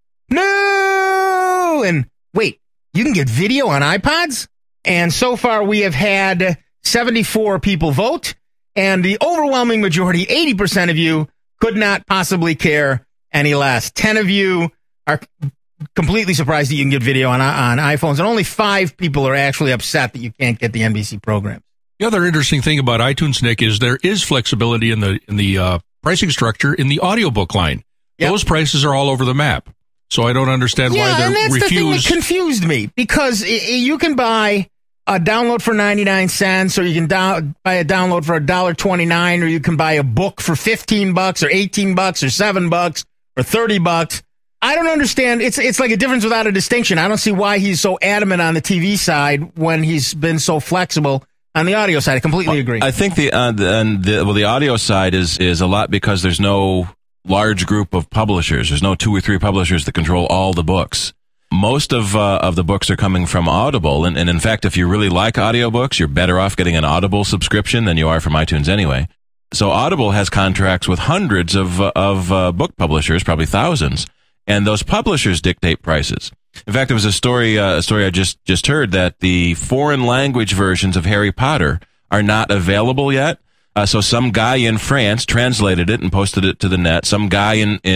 No! And wait, you can get video on iPods? And so far, we have had 74 people vote, and the overwhelming majority, 80% of you, could not possibly care any less. 10 of you are completely surprised that you can get video on iPhones, and only 5 people are actually upset that you can't get the NBC program.
The other interesting thing about iTunes, Nick, is there is flexibility in the pricing structure in the audiobook line. Yep. Those prices are all over the map. So I don't understand why they refuse.
Yeah, and that's the thing that confused me, because you can buy a download for 99 cents, or you can buy a download for $1.29, or you can buy a book for $15 or $18 or $7 or $30. I don't understand. It's like a difference without a distinction. I don't see why he's so adamant on the TV side when he's been so flexible on the audio side. I completely agree.
I think the audio side is a lot because there's no large group of publishers. There's no 2 or 3 publishers that control all the books. Most of the books are coming from Audible, and in fact, if you really like audiobooks, you're better off getting an Audible subscription than you are from iTunes anyway. So Audible has contracts with hundreds of book publishers, probably thousands, and those publishers dictate prices. In fact, there was a story I just heard that the foreign language versions of Harry Potter are not available yet. So some guy in France translated it and posted it to the net. Some guy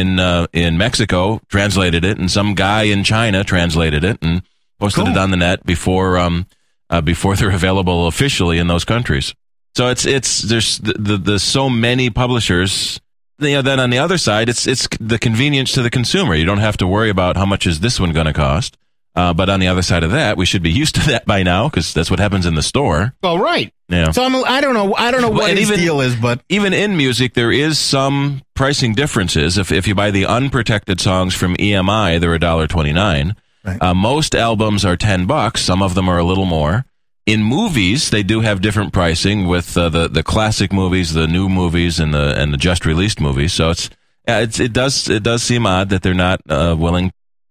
in Mexico translated it, and some guy in China translated it and posted it on the net before they're available officially in those countries. So there's so many publishers. You know, then on the other side, it's the convenience to the consumer. You don't have to worry about how much is this one going to cost. But on the other side of that, we should be used to that by now, because that's what happens in the store.
Well, right.
Yeah.
So I don't know what his deal is, but
even in music, there is some pricing differences. If you buy the unprotected songs from EMI, they're $1.29. Right. Most albums are $10. Some of them are a little more. In movies, they do have different pricing with the classic movies, the new movies, and the just released movies. So it does seem odd that they're not willing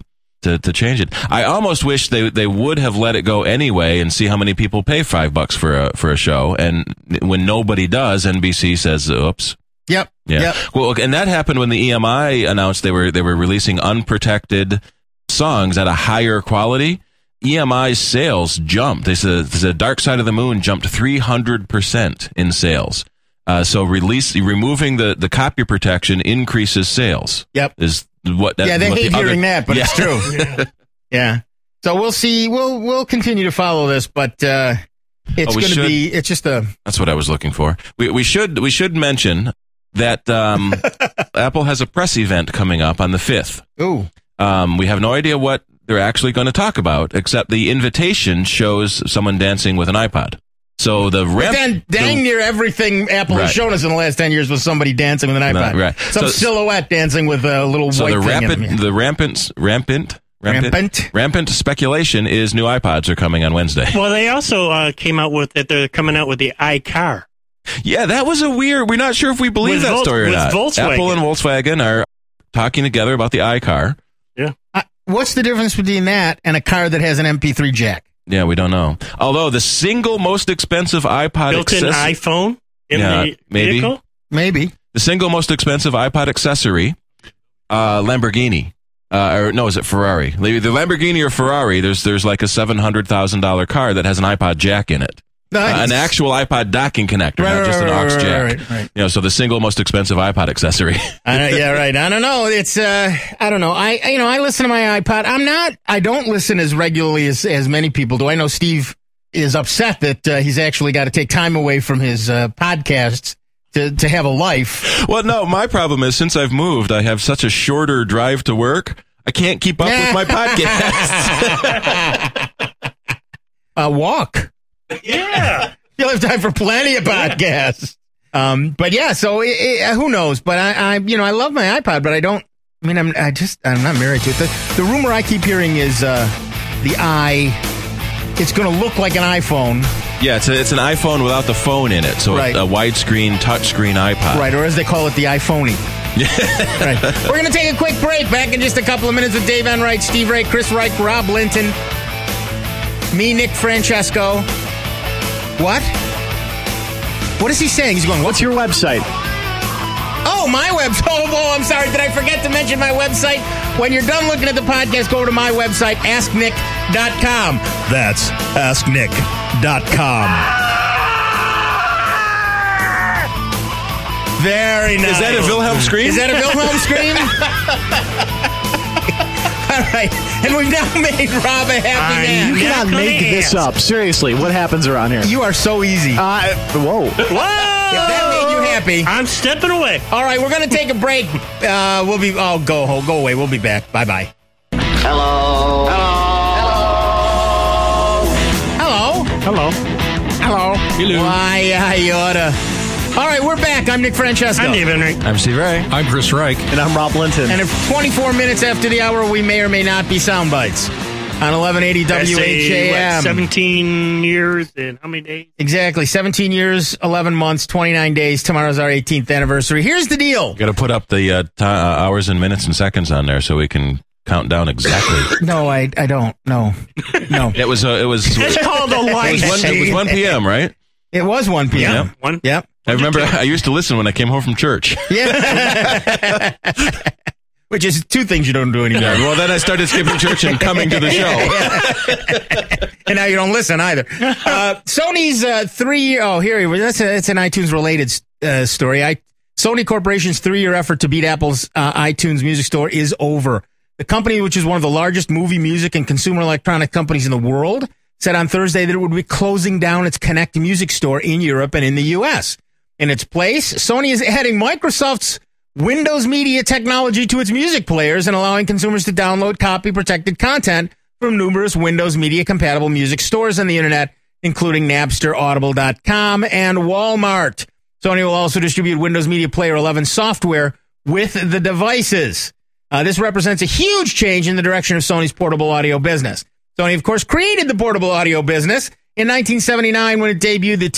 to change it. I almost wish they would have let it go anyway and see how many people pay $5 for a show. And when nobody does, NBC says, "Oops."
Yep.
Yeah.
Yep.
Well, and that happened when the EMI announced they were releasing unprotected songs at a higher quality. EMI's sales jumped. They said the Dark Side of the Moon jumped 300% in sales. So removing the copy protection increases sales.
Yep.
They
hate hearing that, but it's true. Yeah. So we'll see. We'll continue to follow this, but it's going to be. It's just a.
That's what I was looking for. We should mention that Apple has a press event coming up on the 5th.
Ooh.
We have no idea what they're actually going to talk about, except the invitation shows someone dancing with an iPod. So
dang near everything Apple has shown us in the last 10 years was somebody dancing with an iPod.
Right.
Some silhouette dancing with a little white thing in them.
The rampant Rampant speculation is new iPods are coming on Wednesday.
Well, they also came out with that they're coming out with the iCar.
Yeah, that was we're not sure if we believe that story or not.
Volkswagen.
Apple and Volkswagen are talking together about the iCar.
Yeah.
What's the difference between that and a car that has an MP3 jack?
Yeah, we don't know. Although the single most expensive iPod
built-in iPhone in the vehicle?
Maybe.
The single most expensive iPod accessory, Lamborghini. Is it Ferrari? The Lamborghini or Ferrari, there's like a $700,000 car that has an iPod jack in it.
Nice.
An actual iPod docking connector, not just an aux jack.
Right.
So the single most expensive iPod accessory.
Yeah, right. I don't know. It's I don't know. I listen to my iPod. I don't listen as regularly as many people do. I know Steve is upset that he's actually got to take time away from his podcasts to have a life.
Well, no, my problem is since I've moved, I have such a shorter drive to work. I can't keep up with my podcasts.
Walk.
Yeah.
You'll have time for plenty of podcasts. But yeah, so who knows? But I love my iPod, but I don't. I mean, I'm not married to it. The rumor I keep hearing is it's going to look like an iPhone.
Yeah, it's an iPhone without the phone in it, so
right.
A widescreen touchscreen iPod.
Right, or as they call it, the iPhoney. Right. We're going to take a quick break. Back in just a couple of minutes with Dave Enright, Steve Ray, Chris Reich, Rob Linton, me, Nick Francesco. What? What is he saying? He's going, what's your website? Oh, my website. Oh, I'm sorry. Did I forget to mention my website? When you're done looking at the podcast, go over to my website, asknick.com.
That's asknick.com.
Very nice.
Is that a Wilhelm scream?
Is that a Wilhelm scream? All right. And we've now made Rob a happy man.
You cannot make this up. Seriously, what happens around here?
You are so easy.
Whoa.
If that made you happy,
I'm stepping away.
All right, we're going to take a break. We'll be. Oh, go away. We'll be back. Bye.
Hello.
Why, I oughta. All right, we're back. I'm Nick Francesco.
I'm Dave Enright.
I'm Steve Ray.
I'm Chris Reich.
And I'm Rob Linton.
And if 24 minutes after the hour, we may or may not be sound bites on 1180 WHAM.
17 years and how many days?
Exactly. 17 years, 11 months, 29 days. Tomorrow's our 18th anniversary. Here's the deal.
Got to put up the hours and minutes and seconds on there so we can count down exactly.
No, I don't. No.
It was.
It's called a light.
It was 1 p.m., right?
It was 1 p.m. Yep.
I remember I used to listen when I came home from church.
Yeah. Which is two things you don't do anymore.
Yeah, well, then I started skipping church and coming to the
show. And now you don't listen either. Sony's 3-year... Oh, here he was. That's an iTunes-related story. Sony Corporation's 3-year effort to beat Apple's iTunes Music Store is over. The company, which is one of the largest movie, music, and consumer electronic companies in the world, said on Thursday that it would be closing down its Connect Music Store in Europe and in the U.S. In its place, Sony is adding Microsoft's Windows Media technology to its music players and allowing consumers to download copy-protected content from numerous Windows Media-compatible music stores on the Internet, including Napster, Audible.com, and Walmart. Sony will also distribute Windows Media Player 11 software with the devices. This represents a huge change in the direction of Sony's portable audio business. Sony, of course, created the portable audio business in 1979 when it debuted the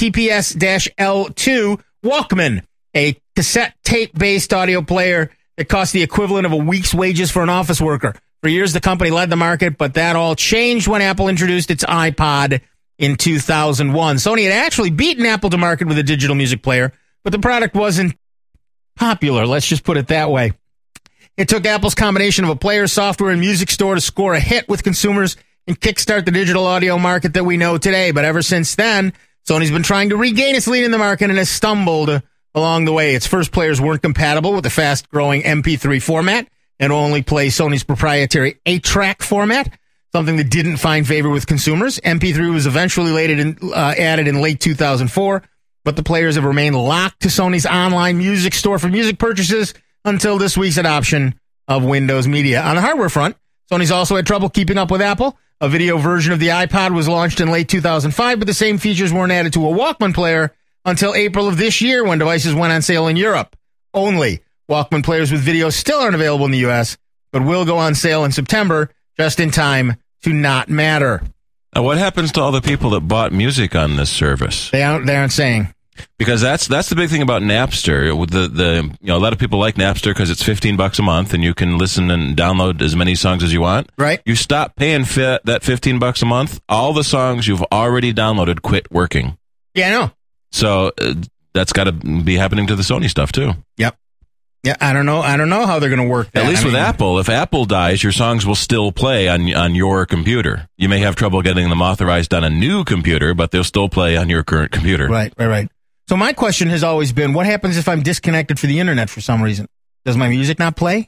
TPS-L2 Walkman, a cassette tape-based audio player that cost the equivalent of a week's wages for an office worker. For years, the company led the market, but that all changed when Apple introduced its iPod in 2001. Sony had actually beaten Apple to market with a digital music player, but the product wasn't popular. Let's just put it that way. It took Apple's combination of a player, software, and music store to score a hit with consumers and kickstart the digital audio market that we know today. But ever since then, Sony's been trying to regain its lead in the market and has stumbled along the way. Its first players weren't compatible with the fast-growing MP3 format and only play Sony's proprietary 8-track format, something that didn't find favor with consumers. MP3 was eventually added in late 2004, but the players have remained locked to Sony's online music store for music purchases until this week's adoption of Windows Media. On the hardware front, Sony's also had trouble keeping up with Apple. A video version of the iPod was launched in late 2005, but the same features weren't added to a Walkman player until April of this year when devices went on sale in Europe. Only Walkman players with video still aren't available in the U.S., but will go on sale in September. just in time to not matter.
Now, what happens to all the people that bought music on this service?
They aren't saying.
Because that's the big thing about Napster. With a lot of people like Napster because it's $15 a month and you can listen and download as many songs as you want.
Right.
You stop paying that $15 a month, all the songs you've already downloaded quit working.
Yeah, I know.
So that's got to be happening to the Sony stuff too.
Yep. Yeah, I don't know how they're going to work that.
At least with Apple, if Apple dies, your songs will still play on your computer. You may have trouble getting them authorized on a new computer, but they'll still play on your current computer.
Right. So my question has always been, what happens if I'm disconnected for the internet for some reason? Does my music not play?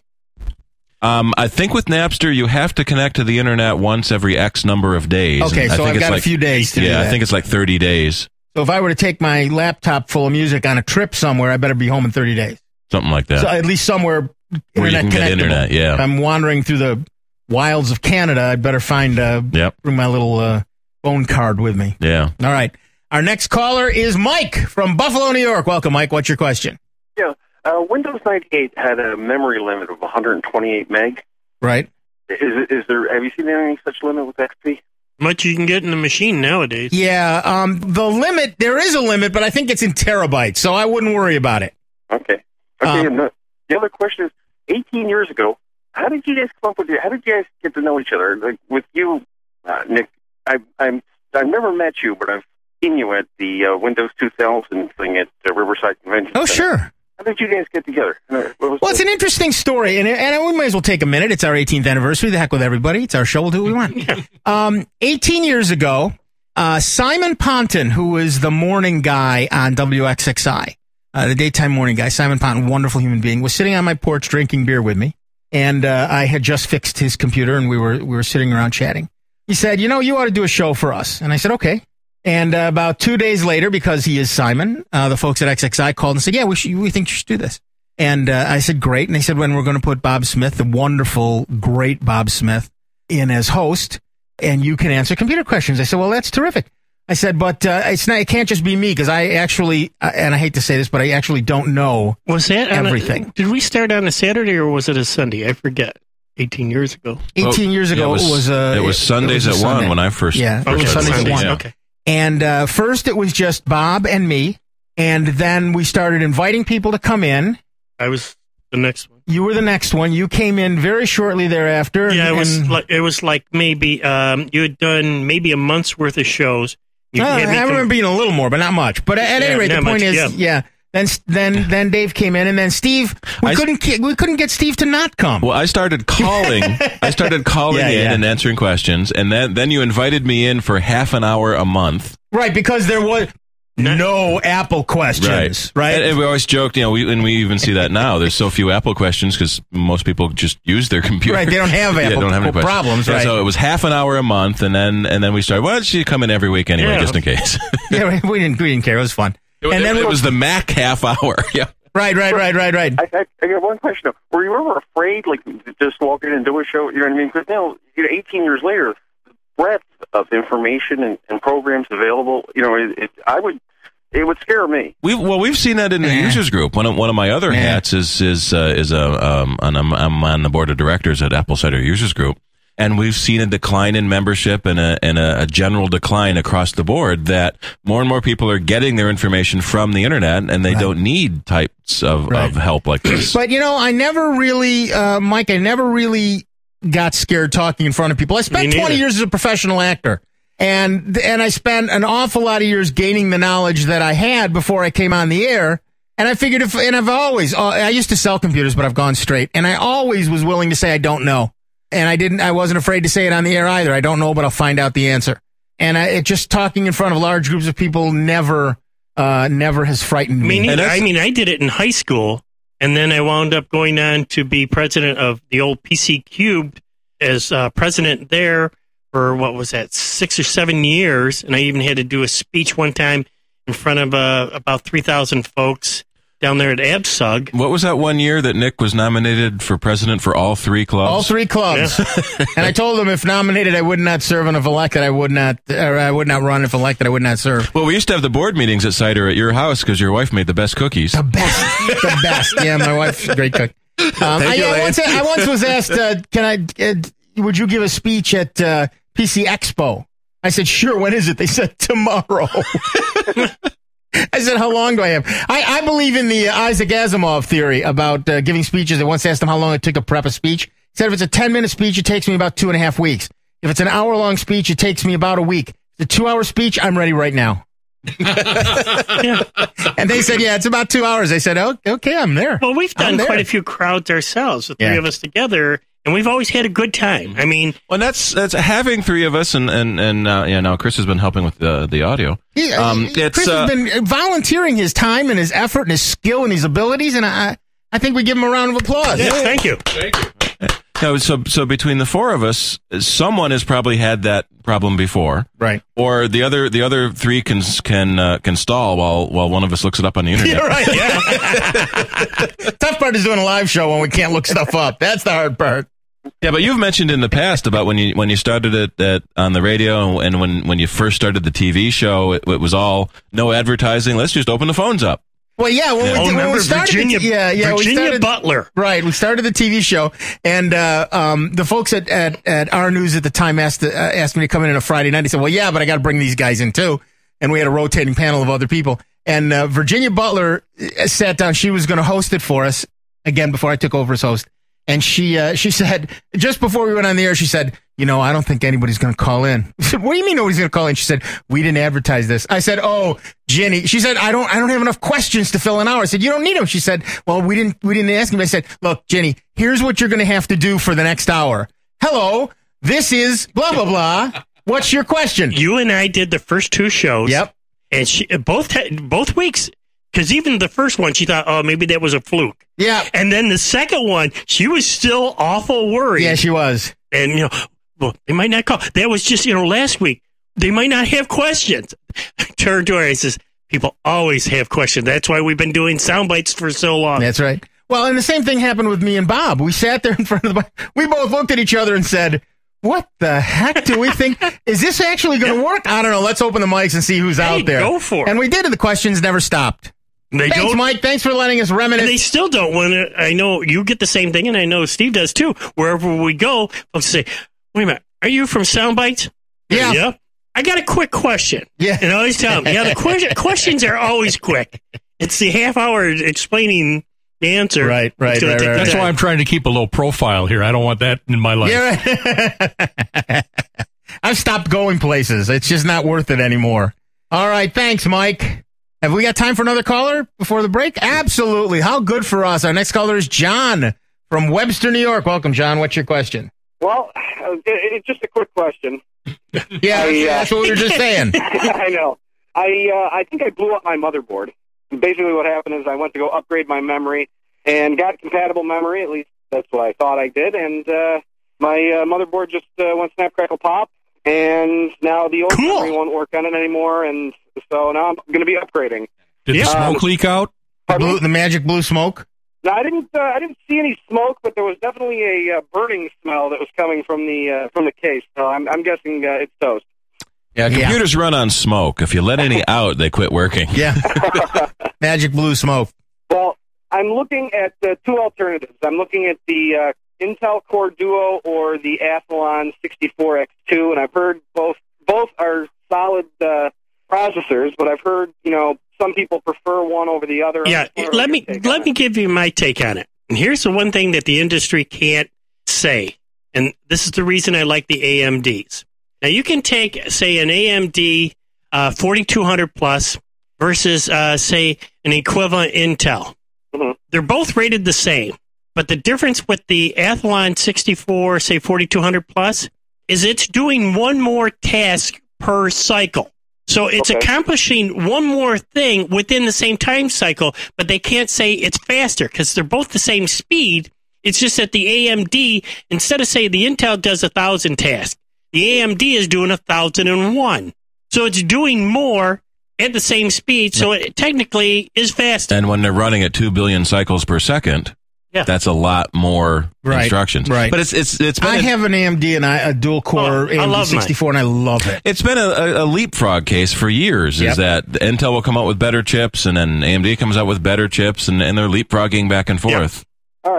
I think with Napster, you have to connect to the internet once every X number of days.
Okay, so I've got a few days to do that.
Yeah, I think it's like 30 days.
So if I were to take my laptop full of music on a trip somewhere, I better be home in 30 days.
Something like that.
So at least somewhere
where you can get internet, yeah.
If I'm wandering through the wilds of Canada, I'd better bring my little phone card with me.
Yeah.
All right. Our next caller is Mike from Buffalo, New York. Welcome, Mike. What's your question?
Yeah. Windows 98 had a memory limit of 128 meg.
Right.
Is there? Have you seen any such limit with XP?
Much you can get in the machine nowadays.
Yeah. The limit, there is a limit, but I think it's in terabytes, so I wouldn't worry about it.
Okay. And the other question is, 18 years ago, how did you guys come up with it? How did you guys get to know each other? Like with you, Nick, I've never met you, but I've seen you at the Windows 2000 thing at Riverside Convention Center.
Sure.
How did you guys get together?
Well, it's an interesting story, and we might as well take a minute. It's our 18th anniversary. The heck with everybody. It's our show. We'll do what we want. 18 years ago, Simon Ponton, who is the morning guy on WXXI, the daytime morning guy, Simon Ponton, wonderful human being, was sitting on my porch drinking beer with me, and I had just fixed his computer, and we were sitting around chatting. He said, you ought to do a show for us. And I said, okay. And about 2 days later, because he is Simon, the folks at XXI called and said, yeah, we think you should do this. And I said, great. And they said, when we're going to put Bob Smith, the wonderful, great Bob Smith, in as host, and you can answer computer questions. I said, well, that's terrific. I said, but it can't just be me, because I actually, and I hate to say this, but I actually don't know everything.
Did we start on a Saturday or was it a Sunday? I forget. 18 years ago.
18 years ago,
it was Sundays at 1 when I first.
Yeah, it was Sundays at 1.
Yeah. Okay.
And first it was just Bob and me, and then we started inviting people to come in.
I was the next one.
You were the next one. You came in very shortly thereafter.
Yeah, it was like maybe you had done maybe a month's worth of shows.
I remember being a little more, but not much. But at any rate, the point is, Then Dave came in, and then Steve. We couldn't get Steve to not come.
Well, I started calling. in and answering questions, and then you invited me in for half an hour a month.
Right, because there was no Apple questions. Right.
And we always joked, and we even see that now. There's so few Apple questions because most people just use their computer.
Right, they don't have Apple problems. Right.
So it was half an hour a month, and then we started. Why don't you come in every week anyway, just in case?
Yeah, we didn't care. It was fun.
It was the Mac half hour. Yeah.
Right.
I got one question. Were you ever afraid, like, just walk in and do a show? You know what I mean? Because now, 18 years later, the breadth of information and programs available, it would scare me.
We've seen that in the users group. One of my other hats I'm on the board of directors at Apple Cider Users Group. And we've seen a decline in membership and a general decline across the board, that more and more people are getting their information from the internet, and they don't need types of help like this.
But, I never really, Mike, got scared talking in front of people. I spent 20 years as a professional actor, and I spent an awful lot of years gaining the knowledge that I had before I came on the air. And I figured I used to sell computers, but I've gone straight, and I always was willing to say I don't know. And I wasn't afraid to say it on the air either. I don't know, but I'll find out the answer. And just talking in front of large groups of people never has frightened me.
I did it in high school, and then I wound up going on to be president of the old PC Cubed as president there for, 6 or 7 years. And I even had to do a speech one time in front of about 3,000 folks down there at ABSUG.
What was that one year that Nick was nominated for president for all 3 clubs?
All 3 clubs. Yeah. And I told him if nominated, I would not serve, and if elected, I would not run. If elected, I would not serve.
Well, we used to have the board meetings at Cider at your house because your wife made the best cookies.
The best. Yeah, my wife's a great cook. I once was asked, can I would you give a speech at PC Expo? I said, sure. When is it? They said tomorrow. I said, how long do I have? I believe in the Isaac Asimov theory about giving speeches. I once asked him how long it took to prep a speech. He said, if it's a 10-minute speech, it takes me about 2.5 weeks. If it's an hour-long speech, it takes me about a week. If it's a 2-hour speech, I'm ready right now. Yeah. And they said, yeah, it's about 2 hours. I said, oh, okay, I'm there.
Well, we've done quite a few crowds ourselves, the three of us together, and we've always had a good time. I mean,
well, that's having three of us, and now Chris has been helping with the audio.
Chris has been volunteering his time and his effort and his skill and his abilities, and I think we give him a round of applause.
Yeah, thank you.
No, so between the four of us, someone has probably had that problem before,
right?
Or the other three can stall while one of us looks it up on the internet.
You're right. Yeah. Tough part is doing a live show when we can't look stuff up. That's the hard part.
Yeah, but you've mentioned in the past about when you started it on the radio and when you first started the TV show, it was all no advertising. Let's just open the phones up.
Well, yeah. When we started
Virginia Butler.
Right. We started the TV show, and the folks at our news at the time asked me to come in on a Friday night. He said, well, yeah, but I got to bring these guys in too. And we had a rotating panel of other people. And Virginia Butler sat down. She was going to host it for us again before I took over as host. And she said, just before we went on the air, she said, I don't think anybody's going to call in. I said, what do you mean nobody's going to call in? She said, we didn't advertise this. I said, oh, Jenny. She said, I don't have enough questions to fill an hour. I said, you don't need them. She said, well, we didn't ask him. I said, look, Jenny, here's what you're going to have to do for the next hour. Hello, this is blah, blah, blah. What's your question?
You and I did the first two shows.
Yep.
And she, both weeks. Because even the first one, she thought, oh, maybe that was a fluke.
Yeah.
And then the second one, she was still awful worried.
Yeah, she was.
And, well, they might not call. That was just, last week. They might not have questions. I turned to her and says, people always have questions. That's why we've been doing sound bites for so long.
That's right. Well, and the same thing happened with me and Bob. We sat there in front of the we both looked at each other and said, what the heck do we think? Is this actually going to work? I don't know. Let's open the mics and see who's out there.
Go for it.
And we did, and the questions never stopped. Thanks, Mike. Thanks for letting us reminisce.
And they still don't want to. I know you get the same thing, and I know Steve does too. Wherever we go, folks say, wait a minute, are you from Soundbites?
Yeah.
Yeah. I got a quick question.
Yeah.
And I always tell them, the questions are always quick. It's the half hour explaining the answer.
Right.
That's why I'm trying to keep a low profile here. I don't want that in my life.
Yeah, right. I've stopped going places. It's just not worth it anymore. All right. Thanks, Mike. Have we got time for another caller before the break? Absolutely. How good for us. Our next caller is John from Webster, New York. Welcome, John. What's your question?
Well, it's just a quick question.
Yeah, that's what we were just saying.
I know. I think I blew up my motherboard. Basically what happened is I went to go upgrade my memory and got compatible memory. At least that's what I thought I did. And my motherboard just went snap, crackle, pop. And now the old memory won't work on it anymore, and so now I'm going to be upgrading.
Did the smoke leak out?
The magic blue smoke?
No, I didn't see any smoke, but there was definitely a burning smell that was coming from the case. So I'm guessing it's toast.
Yeah, computers run on smoke. If you let any out, they quit working.
Yeah, magic blue smoke.
Well, I'm looking at two alternatives. I'm looking at the Intel Core Duo or the Athlon 64X2, and I've heard both are solid processors, but I've heard some people prefer one over the other.
Yeah, let me give you my take on it. And here's the one thing that the industry can't say, and this is the reason I like the AMDs. Now you can take, say, an AMD 4200 plus versus say an equivalent Intel. Mm-hmm. They're both rated the same. But the difference with the Athlon 64, say 4200 plus, is it's doing one more task per cycle. So it's accomplishing one more thing within the same time cycle, but they can't say it's faster because they're both the same speed. It's just that the AMD, instead of say the Intel does 1,000 tasks, the AMD is doing 1,001. So it's doing more at the same speed, so it technically is faster.
And when they're running at 2 billion cycles per second, that's a lot more instructions.
Right.
But it's been
I have an AMD and a dual core AMD 64, and I love it.
It's been a leapfrog case for years. Is that Intel will come out with better chips, and then AMD comes out with better chips, and they're leapfrogging back and forth.
All right.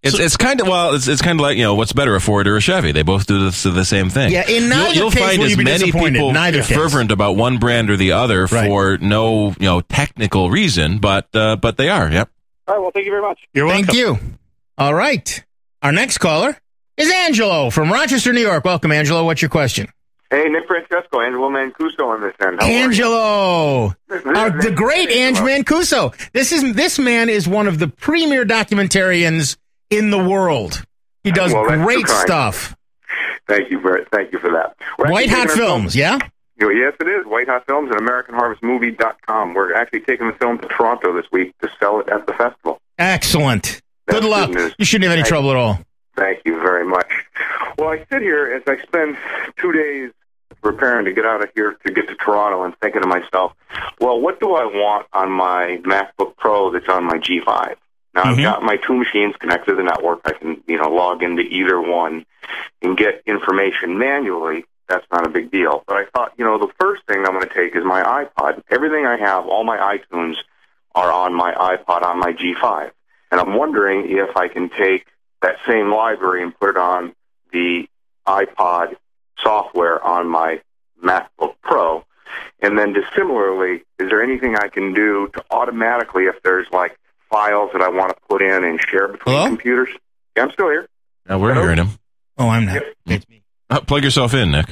It's kind of like, what's better, a Ford or a Chevy? They both do the same thing.
Yeah, in neither
you'll
case
find
will
as
you be
many
disappointed.
people
Neither case.
fervent about one brand or the other for no technical reason, but they are. Yep.
All right. Well, thank you very much.
You're welcome.
Thank you. All right. Our next caller is Angelo from Rochester, New York. Welcome, Angelo. What's your question?
Hey, Nick Francesco, Angelo Mancuso on this end. How
Angelo, the great Ange Mancuso. This man is one of the premier documentarians in the world. He does great stuff.
Thank you for that.
White Hot Films, yeah?
Yes, it is. White Hot Films and AmericanHarvestMovie.com. We're actually taking the film to Toronto this week to sell it at the festival.
Excellent. Good luck. You shouldn't have any trouble at all.
Thank you very much. Well, I sit here as I spend 2 days preparing to get out of here to get to Toronto and thinking to myself, well, what do I want on my MacBook Pro that's on my G5? Now, I've got my two machines connected to the network. I can, log into either one and get information manually. That's not a big deal. But I thought, the first thing I'm going to take is my iPod. Everything I have, all my iTunes are on my iPod on my G5. And I'm wondering if I can take that same library and put it on the iPod software on my MacBook Pro. And then just similarly, is there anything I can do to automatically, if there's like files that I want to put in and share between computers? Yeah, I'm still here.
Yeah, we're hearing him.
Oh, I'm not. It's me.
Plug yourself in, Nick.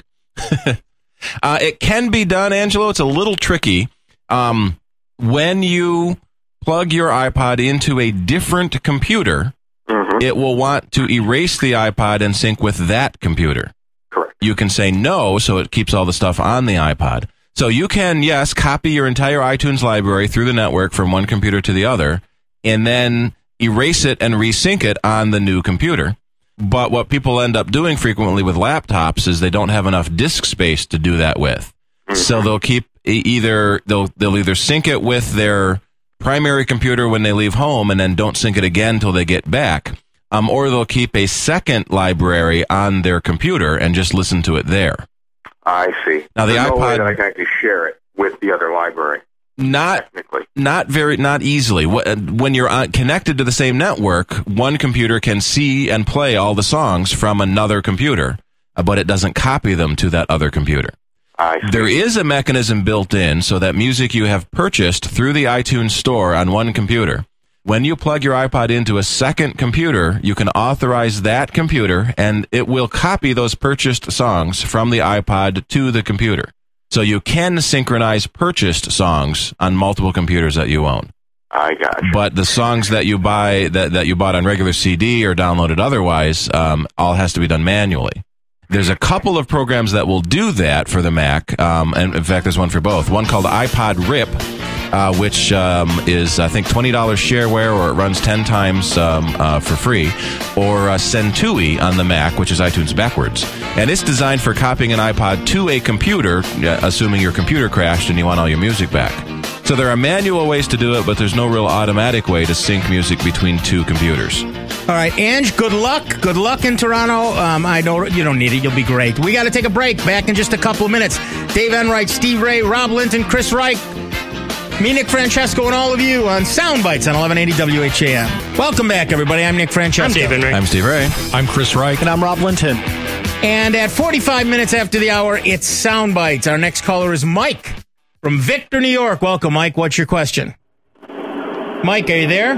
It can be done, Angelo. It's a little tricky. When you plug your iPod into a different computer, it will want to erase the iPod and sync with that computer.
Correct.
You can say no, so it keeps all the stuff on the iPod. So you can, yes, copy your entire iTunes library through the network from one computer to the other, and then erase it and resync it on the new computer. But what people end up doing frequently with laptops is they don't have enough disk space to do that with. So they'll keep they'll either sync it with their primary computer when they leave home and then don't sync it again until they get back. Or they'll keep a second library on their computer and just listen to it there.
I see.
Now
There's
the
no
iPod,
way that I can actually share it with the other library.
Not easily. When you're connected to the same network, one computer can see and play all the songs from another computer, but it doesn't copy them to that other computer. There is a mechanism built in so that music you have purchased through the iTunes store on one computer, when you plug your iPod into a second computer, you can authorize that computer and it will copy those purchased songs from the iPod to the computer. So you can synchronize purchased songs on multiple computers that you own.
I got you.
But the songs that you buy that you bought on regular CD or downloaded otherwise, all has to be done manually. There's a couple of programs that will do that for the Mac, and in fact, there's one for both. One called iPod Rip, which is, I think, $20 shareware, or it runs 10 times for free, or Centui on the Mac, which is iTunes backwards. And it's designed for copying an iPod to a computer, assuming your computer crashed and you want all your music back. So there are manual ways to do it, but there's no real automatic way to sync music between two computers.
All right, Ange, good luck. Good luck in Toronto. I know you don't need it. You'll be great. We got to take a break. Back in just a couple of minutes. Dave Enright, Steve Ray, Rob Linton, Chris Reich, me, Nick Francesco, and all of you on Soundbites on 1180 WHAM. Welcome back, everybody. I'm Nick Francesco.
I'm Dave Enright.
I'm Steve Ray.
I'm Chris Reich.
And I'm Rob Linton.
And at 45 minutes after the hour, it's Soundbites. Our next caller is Mike from Victor, New York. Welcome, Mike. What's your question? Mike, are you there?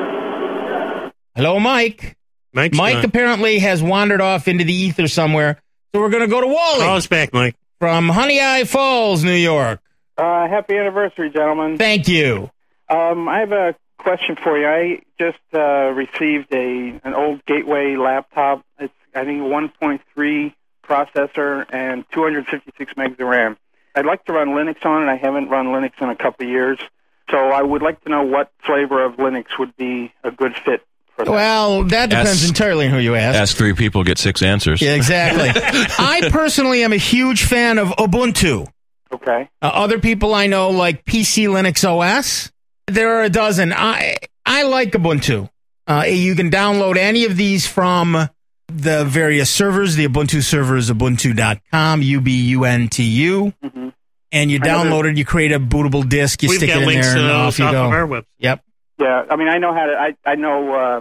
Hello, Mike. Mike apparently has wandered off into the ether somewhere, so we're going to go to Wally.
Call us back, Mike.
From Honey Eye Falls, New York.
Happy anniversary, gentlemen.
Thank you.
I have a question for you. I just received an old Gateway laptop. It's, I think, 1.3 processor and 256 megs of RAM. I'd like to run Linux on it. I haven't run Linux in a couple of years, so I would like to know what flavor of Linux would be a good fit.
Well, that depends entirely on who you ask.
Ask 3 people, get 6 answers.
Yeah, exactly. I personally am a huge fan of Ubuntu.
Okay.
Other people I know like PC Linux OS. There are a dozen. I like Ubuntu. You can download any of these from the various servers. The Ubuntu server is ubuntu.com, UBUNTU. Mm-hmm. And you download it, you create a bootable disk, you stick it in there, and off you go.
Our website.
Yep.
Yeah, I mean, I know how to. I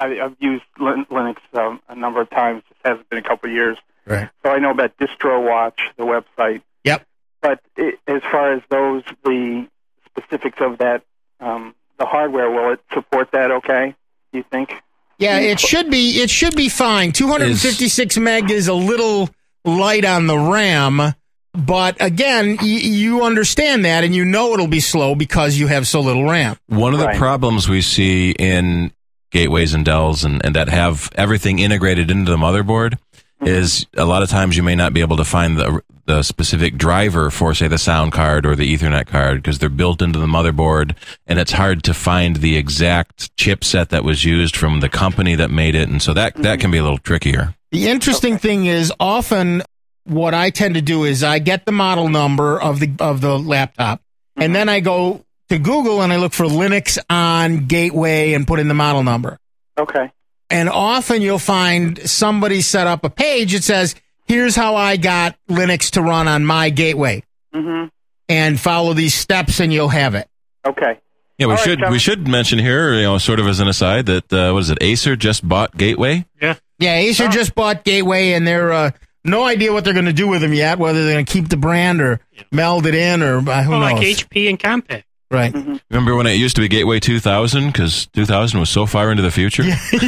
I've used Linux a number of times. It hasn't been a couple of years.
Right.
So I know about DistroWatch, the website.
Yep.
But as far as the specifics of that, the hardware, will it support that okay, do you think?
Yeah, it should be fine. 256 meg is a little light on the RAM, but again, you understand that and you know it'll be slow because you have so little RAM.
One of the problems we see in gateways and Dells and that have everything integrated into the motherboard is a lot of times you may not be able to find the specific driver for, say, the sound card or the Ethernet card because they're built into the motherboard, and it's hard to find the exact chipset that was used from the company that made it, and so that can be a little trickier.
The interesting thing is often what I tend to do is I get the model number of the laptop, and then I go to Google and I look for Linux on Gateway and put in the model number.
Okay.
And often you'll find somebody set up a page that says, here's how I got Linux to run on my gateway.
Mm-hmm.
And follow these steps and you'll have it.
Okay.
Yeah, we should mention here, sort of as an aside, that, what is it, Acer just bought Gateway?
Yeah.
Yeah, Acer just bought Gateway, and they're no idea what they're going to do with them yet, whether they're going to keep the brand or meld it in or who knows.
Like HP and Compaq.
Right.
Mm-hmm.
Remember when it used to be Gateway 2000? Because 2000 was so far into the future.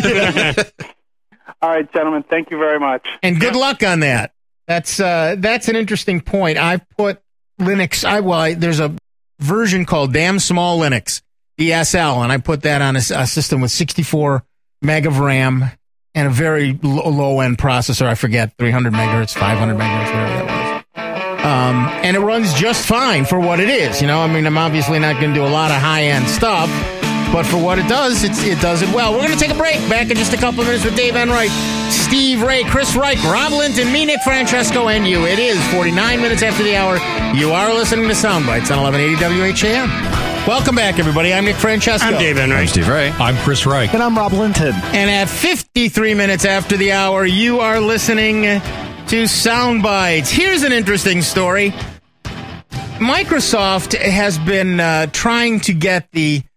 All right, gentlemen. Thank you very much.
And good luck on that. That's an interesting point. I've put Linux. There's a version called Damn Small Linux, DSL, and I put that on a system with 64 meg of RAM and a very low end processor. I forget, 300 megahertz, 500 megahertz, whatever that was. And it runs just fine for what it is. I'm obviously not going to do a lot of high-end stuff, but for what it does, it does it well. We're going to take a break. Back in just a couple of minutes with Dave Enright, Steve Ray, Chris Reich, Rob Linton, me, Nick Francesco, and you. It is 49 minutes after the hour. You are listening to Soundbites on 1180 WHAM. Welcome back, everybody. I'm Nick Francesco.
I'm Dave Enright.
I'm Steve Ray.
I'm Chris Reich.
And I'm Rob Linton.
And at 53 minutes after the hour, you are listening to Soundbites. Here's an interesting story. Microsoft has been trying to get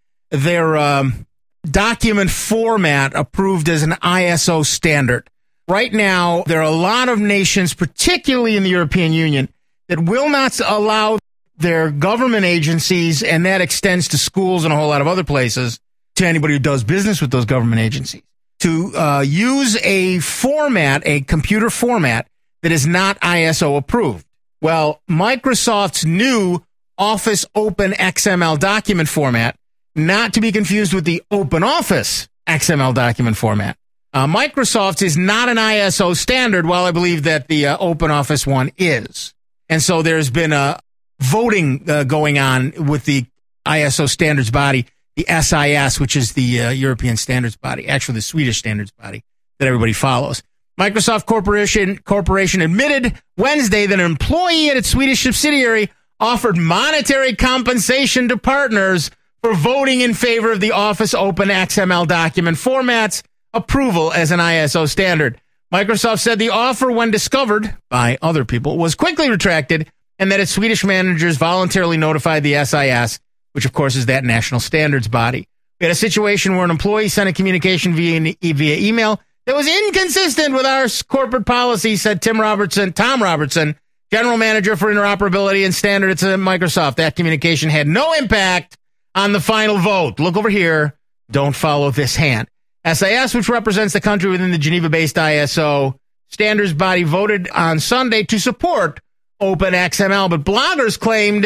their document format approved as an ISO standard. Right now, there are a lot of nations, particularly in the European Union, that will not allow their government agencies, and that extends to schools and a whole lot of other places, to anybody who does business with those government agencies, to use a computer format that is not ISO approved. Well, Microsoft's new Office Open XML document format, not to be confused with the Open Office XML document format. Microsoft is not an ISO standard, while I believe that the Open Office one is. And so there's been a voting going on with the ISO standards body, the SIS, which is the European standards body, actually the Swedish standards body that everybody follows. Microsoft Corporation admitted Wednesday that an employee at its Swedish subsidiary offered monetary compensation to partners for voting in favor of the Office Open XML document format's approval as an ISO standard. Microsoft said the offer, when discovered by other people, was quickly retracted, and that its Swedish managers voluntarily notified the SIS, which of course is that national standards body. We had a situation where an employee sent a communication via email that was inconsistent with our corporate policy, said Tom Robertson, general manager for interoperability and standards at Microsoft. That communication had no impact on the final vote. Look over here. Don't follow this hand. SIS, which represents the country within the Geneva-based ISO standards body, voted on Sunday to support Open XML, but bloggers claiming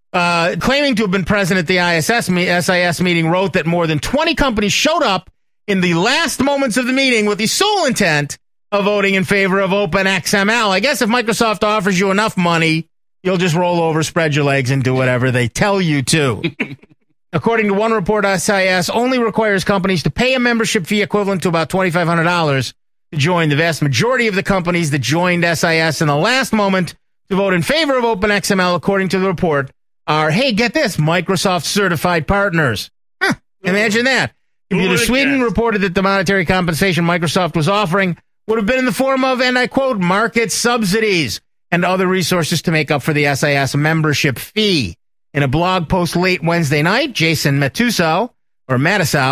to have been present at the SIS meeting wrote that more than 20 companies showed up in the last moments of the meeting with the sole intent of voting in favor of Open XML. I guess if Microsoft offers you enough money, you'll just roll over, spread your legs, and do whatever they tell you to. According to one report, SIS only requires companies to pay a membership fee equivalent to about $2,500 to join. The vast majority of the companies that joined SIS in the last moment to vote in favor of Open XML, according to the report, are, hey, get this, Microsoft certified partners. Imagine that. Computer Sweden reported that the monetary compensation Microsoft was offering would have been in the form of, and I quote, market subsidies and other resources to make up for the SIS membership fee. In a blog post late Wednesday night, Jason Matusow,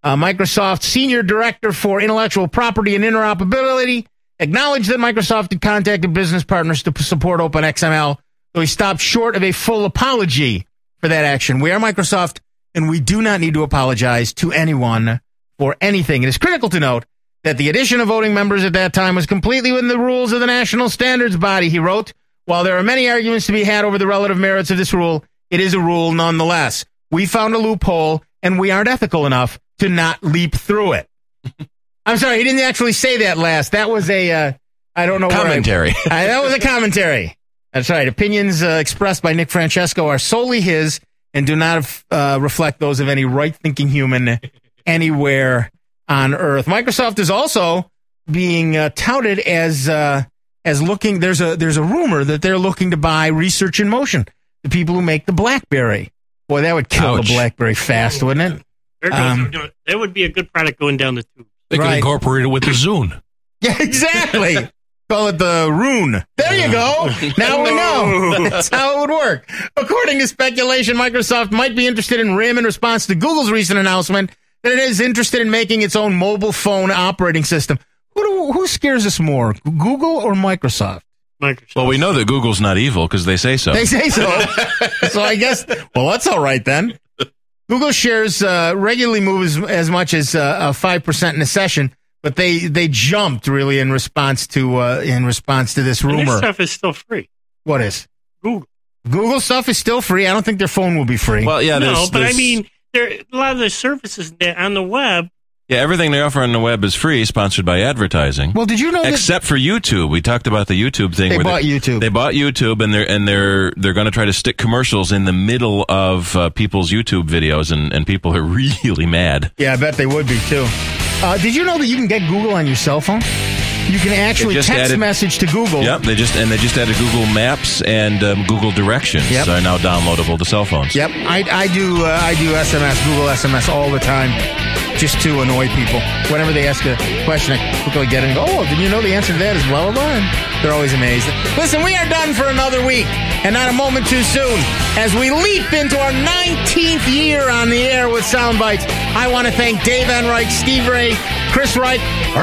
Microsoft's Senior Director for Intellectual Property and Interoperability acknowledged that Microsoft had contacted business partners to support OpenXML, though he stopped short of a full apology for that action. We are Microsoft, and we do not need to apologize to anyone for anything. It is critical to note that the addition of voting members at that time was completely within the rules of the National Standards Body, he wrote. While there are many arguments to be had over the relative merits of this rule, it is a rule nonetheless. We found a loophole, and we aren't ethical enough to not leap through it. I'm sorry, he didn't actually say that last. That was a, I don't know.
Commentary.
That was a commentary. That's right. Opinions expressed by Nick Francesco are solely his and do not reflect those of any right-thinking human anywhere on Earth. Microsoft is also being touted as looking. There's a rumor that they're looking to buy Research in Motion, the people who make the BlackBerry. Boy, that would kill the BlackBerry fast, wouldn't it?
That would be a good product going down the tube.
They could incorporate it with the Zune.
Yeah, exactly. Call it the Rune. There you go. Now we know. That's how it would work. According to speculation, Microsoft might be interested in RIM in response to Google's recent announcement that it is interested in making its own mobile phone operating system. Who scares us more, Google or Microsoft?
Microsoft.
Well, we know that Google's not evil because they say so.
They say so. So I guess, well, that's all right then. Google shares regularly move as much as 5% in a session, but they jumped really in response to this rumor.
And this stuff is still free.
What is?
Google
stuff is still free. I don't think their phone will be free.
Well, yeah,
but I mean, a lot of the services on the web.
Yeah, everything they offer on the web is free, sponsored by advertising.
Well, did you know
except for YouTube? We talked about the YouTube thing.
They bought YouTube.
They bought YouTube, and they're going to try to stick commercials in the middle of people's YouTube videos, and people are really mad.
Yeah, I bet they would be too. Did you know that you can get Google on your cell phone? You can actually text message to Google.
Yep, they just added Google Maps and Google Directions are now downloadable to cell phones.
Yep, I do SMS, Google SMS all the time, just to annoy people. Whenever they ask a question, I quickly get in and go, "Oh, did you know the answer to that is blah blah blah?" And they're always amazed. Listen, we are done for another week, and not a moment too soon. As we leap into our 19th year on the air with Soundbites, I want to thank Dave Enright, Steve Ray, Chris Wright,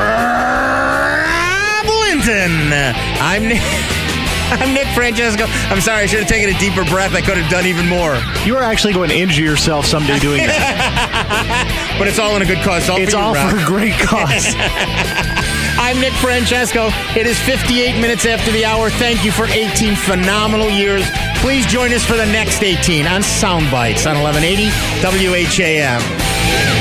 Linton. I'm Nick Francesco. I'm sorry, I should have taken a deeper breath. I could have done even more.
You are actually going to injure yourself someday doing that.
But it's all in a good cause.
It's all for a great cause.
I'm Nick Francesco. It is 58 minutes after the hour. Thank you for 18 phenomenal years. Please join us for the next 18 on Soundbites on 1180 WHAM.